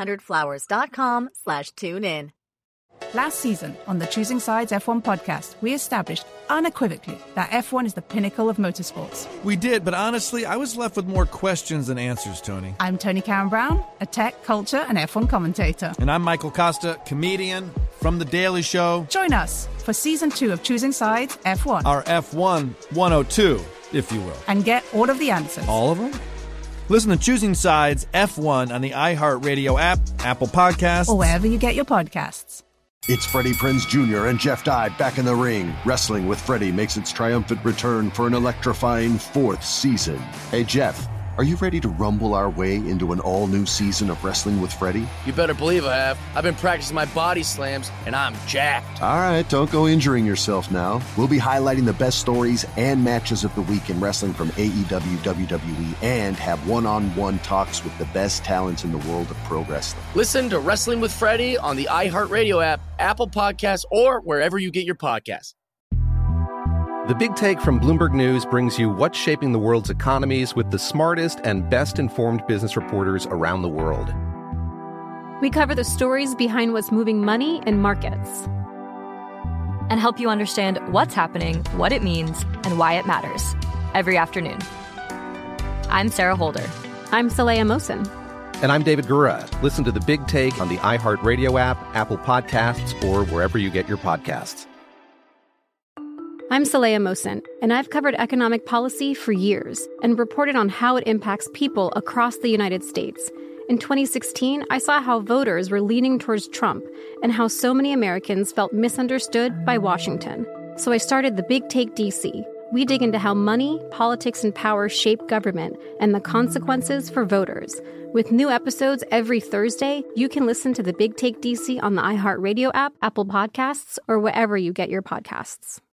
1-800-Flowers.com/tune-in. Last season on the Choosing Sides F1 podcast, we established unequivocally that F1 is the pinnacle of motorsports. We did, but honestly, I was left with more questions than answers, Tony. I'm Tony Karen Brown, a tech, culture, and F1 commentator. And I'm Michael Costa, comedian from The Daily Show. Join us for Season 2 of Choosing Sides F1. Our F1 102, if you will. And get all of the answers. All of them? Listen to Choosing Sides F1 on the iHeartRadio app, Apple Podcasts, or wherever you get your podcasts. It's Freddie Prinze Jr. and Jeff Dye back in the ring. Wrestling with Freddie makes its triumphant return for an electrifying 4th season. Hey, Jeff, are you ready to rumble our way into an all-new season of Wrestling with Freddie? You better believe I have. I've been practicing my body slams, and I'm jacked. All right, don't go injuring yourself now. We'll be highlighting the best stories and matches of the week in wrestling from AEW, WWE, and have one-on-one talks with the best talents in the world of pro wrestling. Listen to Wrestling with Freddie on the iHeartRadio app, Apple Podcasts, or wherever you get your podcasts. The Big Take from Bloomberg News brings you what's shaping the world's economies with the smartest and best-informed business reporters around the world. We cover the stories behind what's moving money and markets, and help you understand what's happening, what it means, and why it matters every afternoon. I'm Sarah Holder. I'm Saleha Mohsin. And I'm David Gura. Listen to The Big Take on the iHeartRadio app, Apple Podcasts, or wherever you get your podcasts. I'm Saleha Mohsin, and I've covered economic policy for years and reported on how it impacts people across the United States. In 2016, I saw how voters were leaning towards Trump and how so many Americans felt misunderstood by Washington. So I started the Big Take DC. We dig into how money, politics, and power shape government and the consequences for voters. With new episodes every Thursday, you can listen to the Big Take DC on the iHeartRadio app, Apple Podcasts, or wherever you get your podcasts.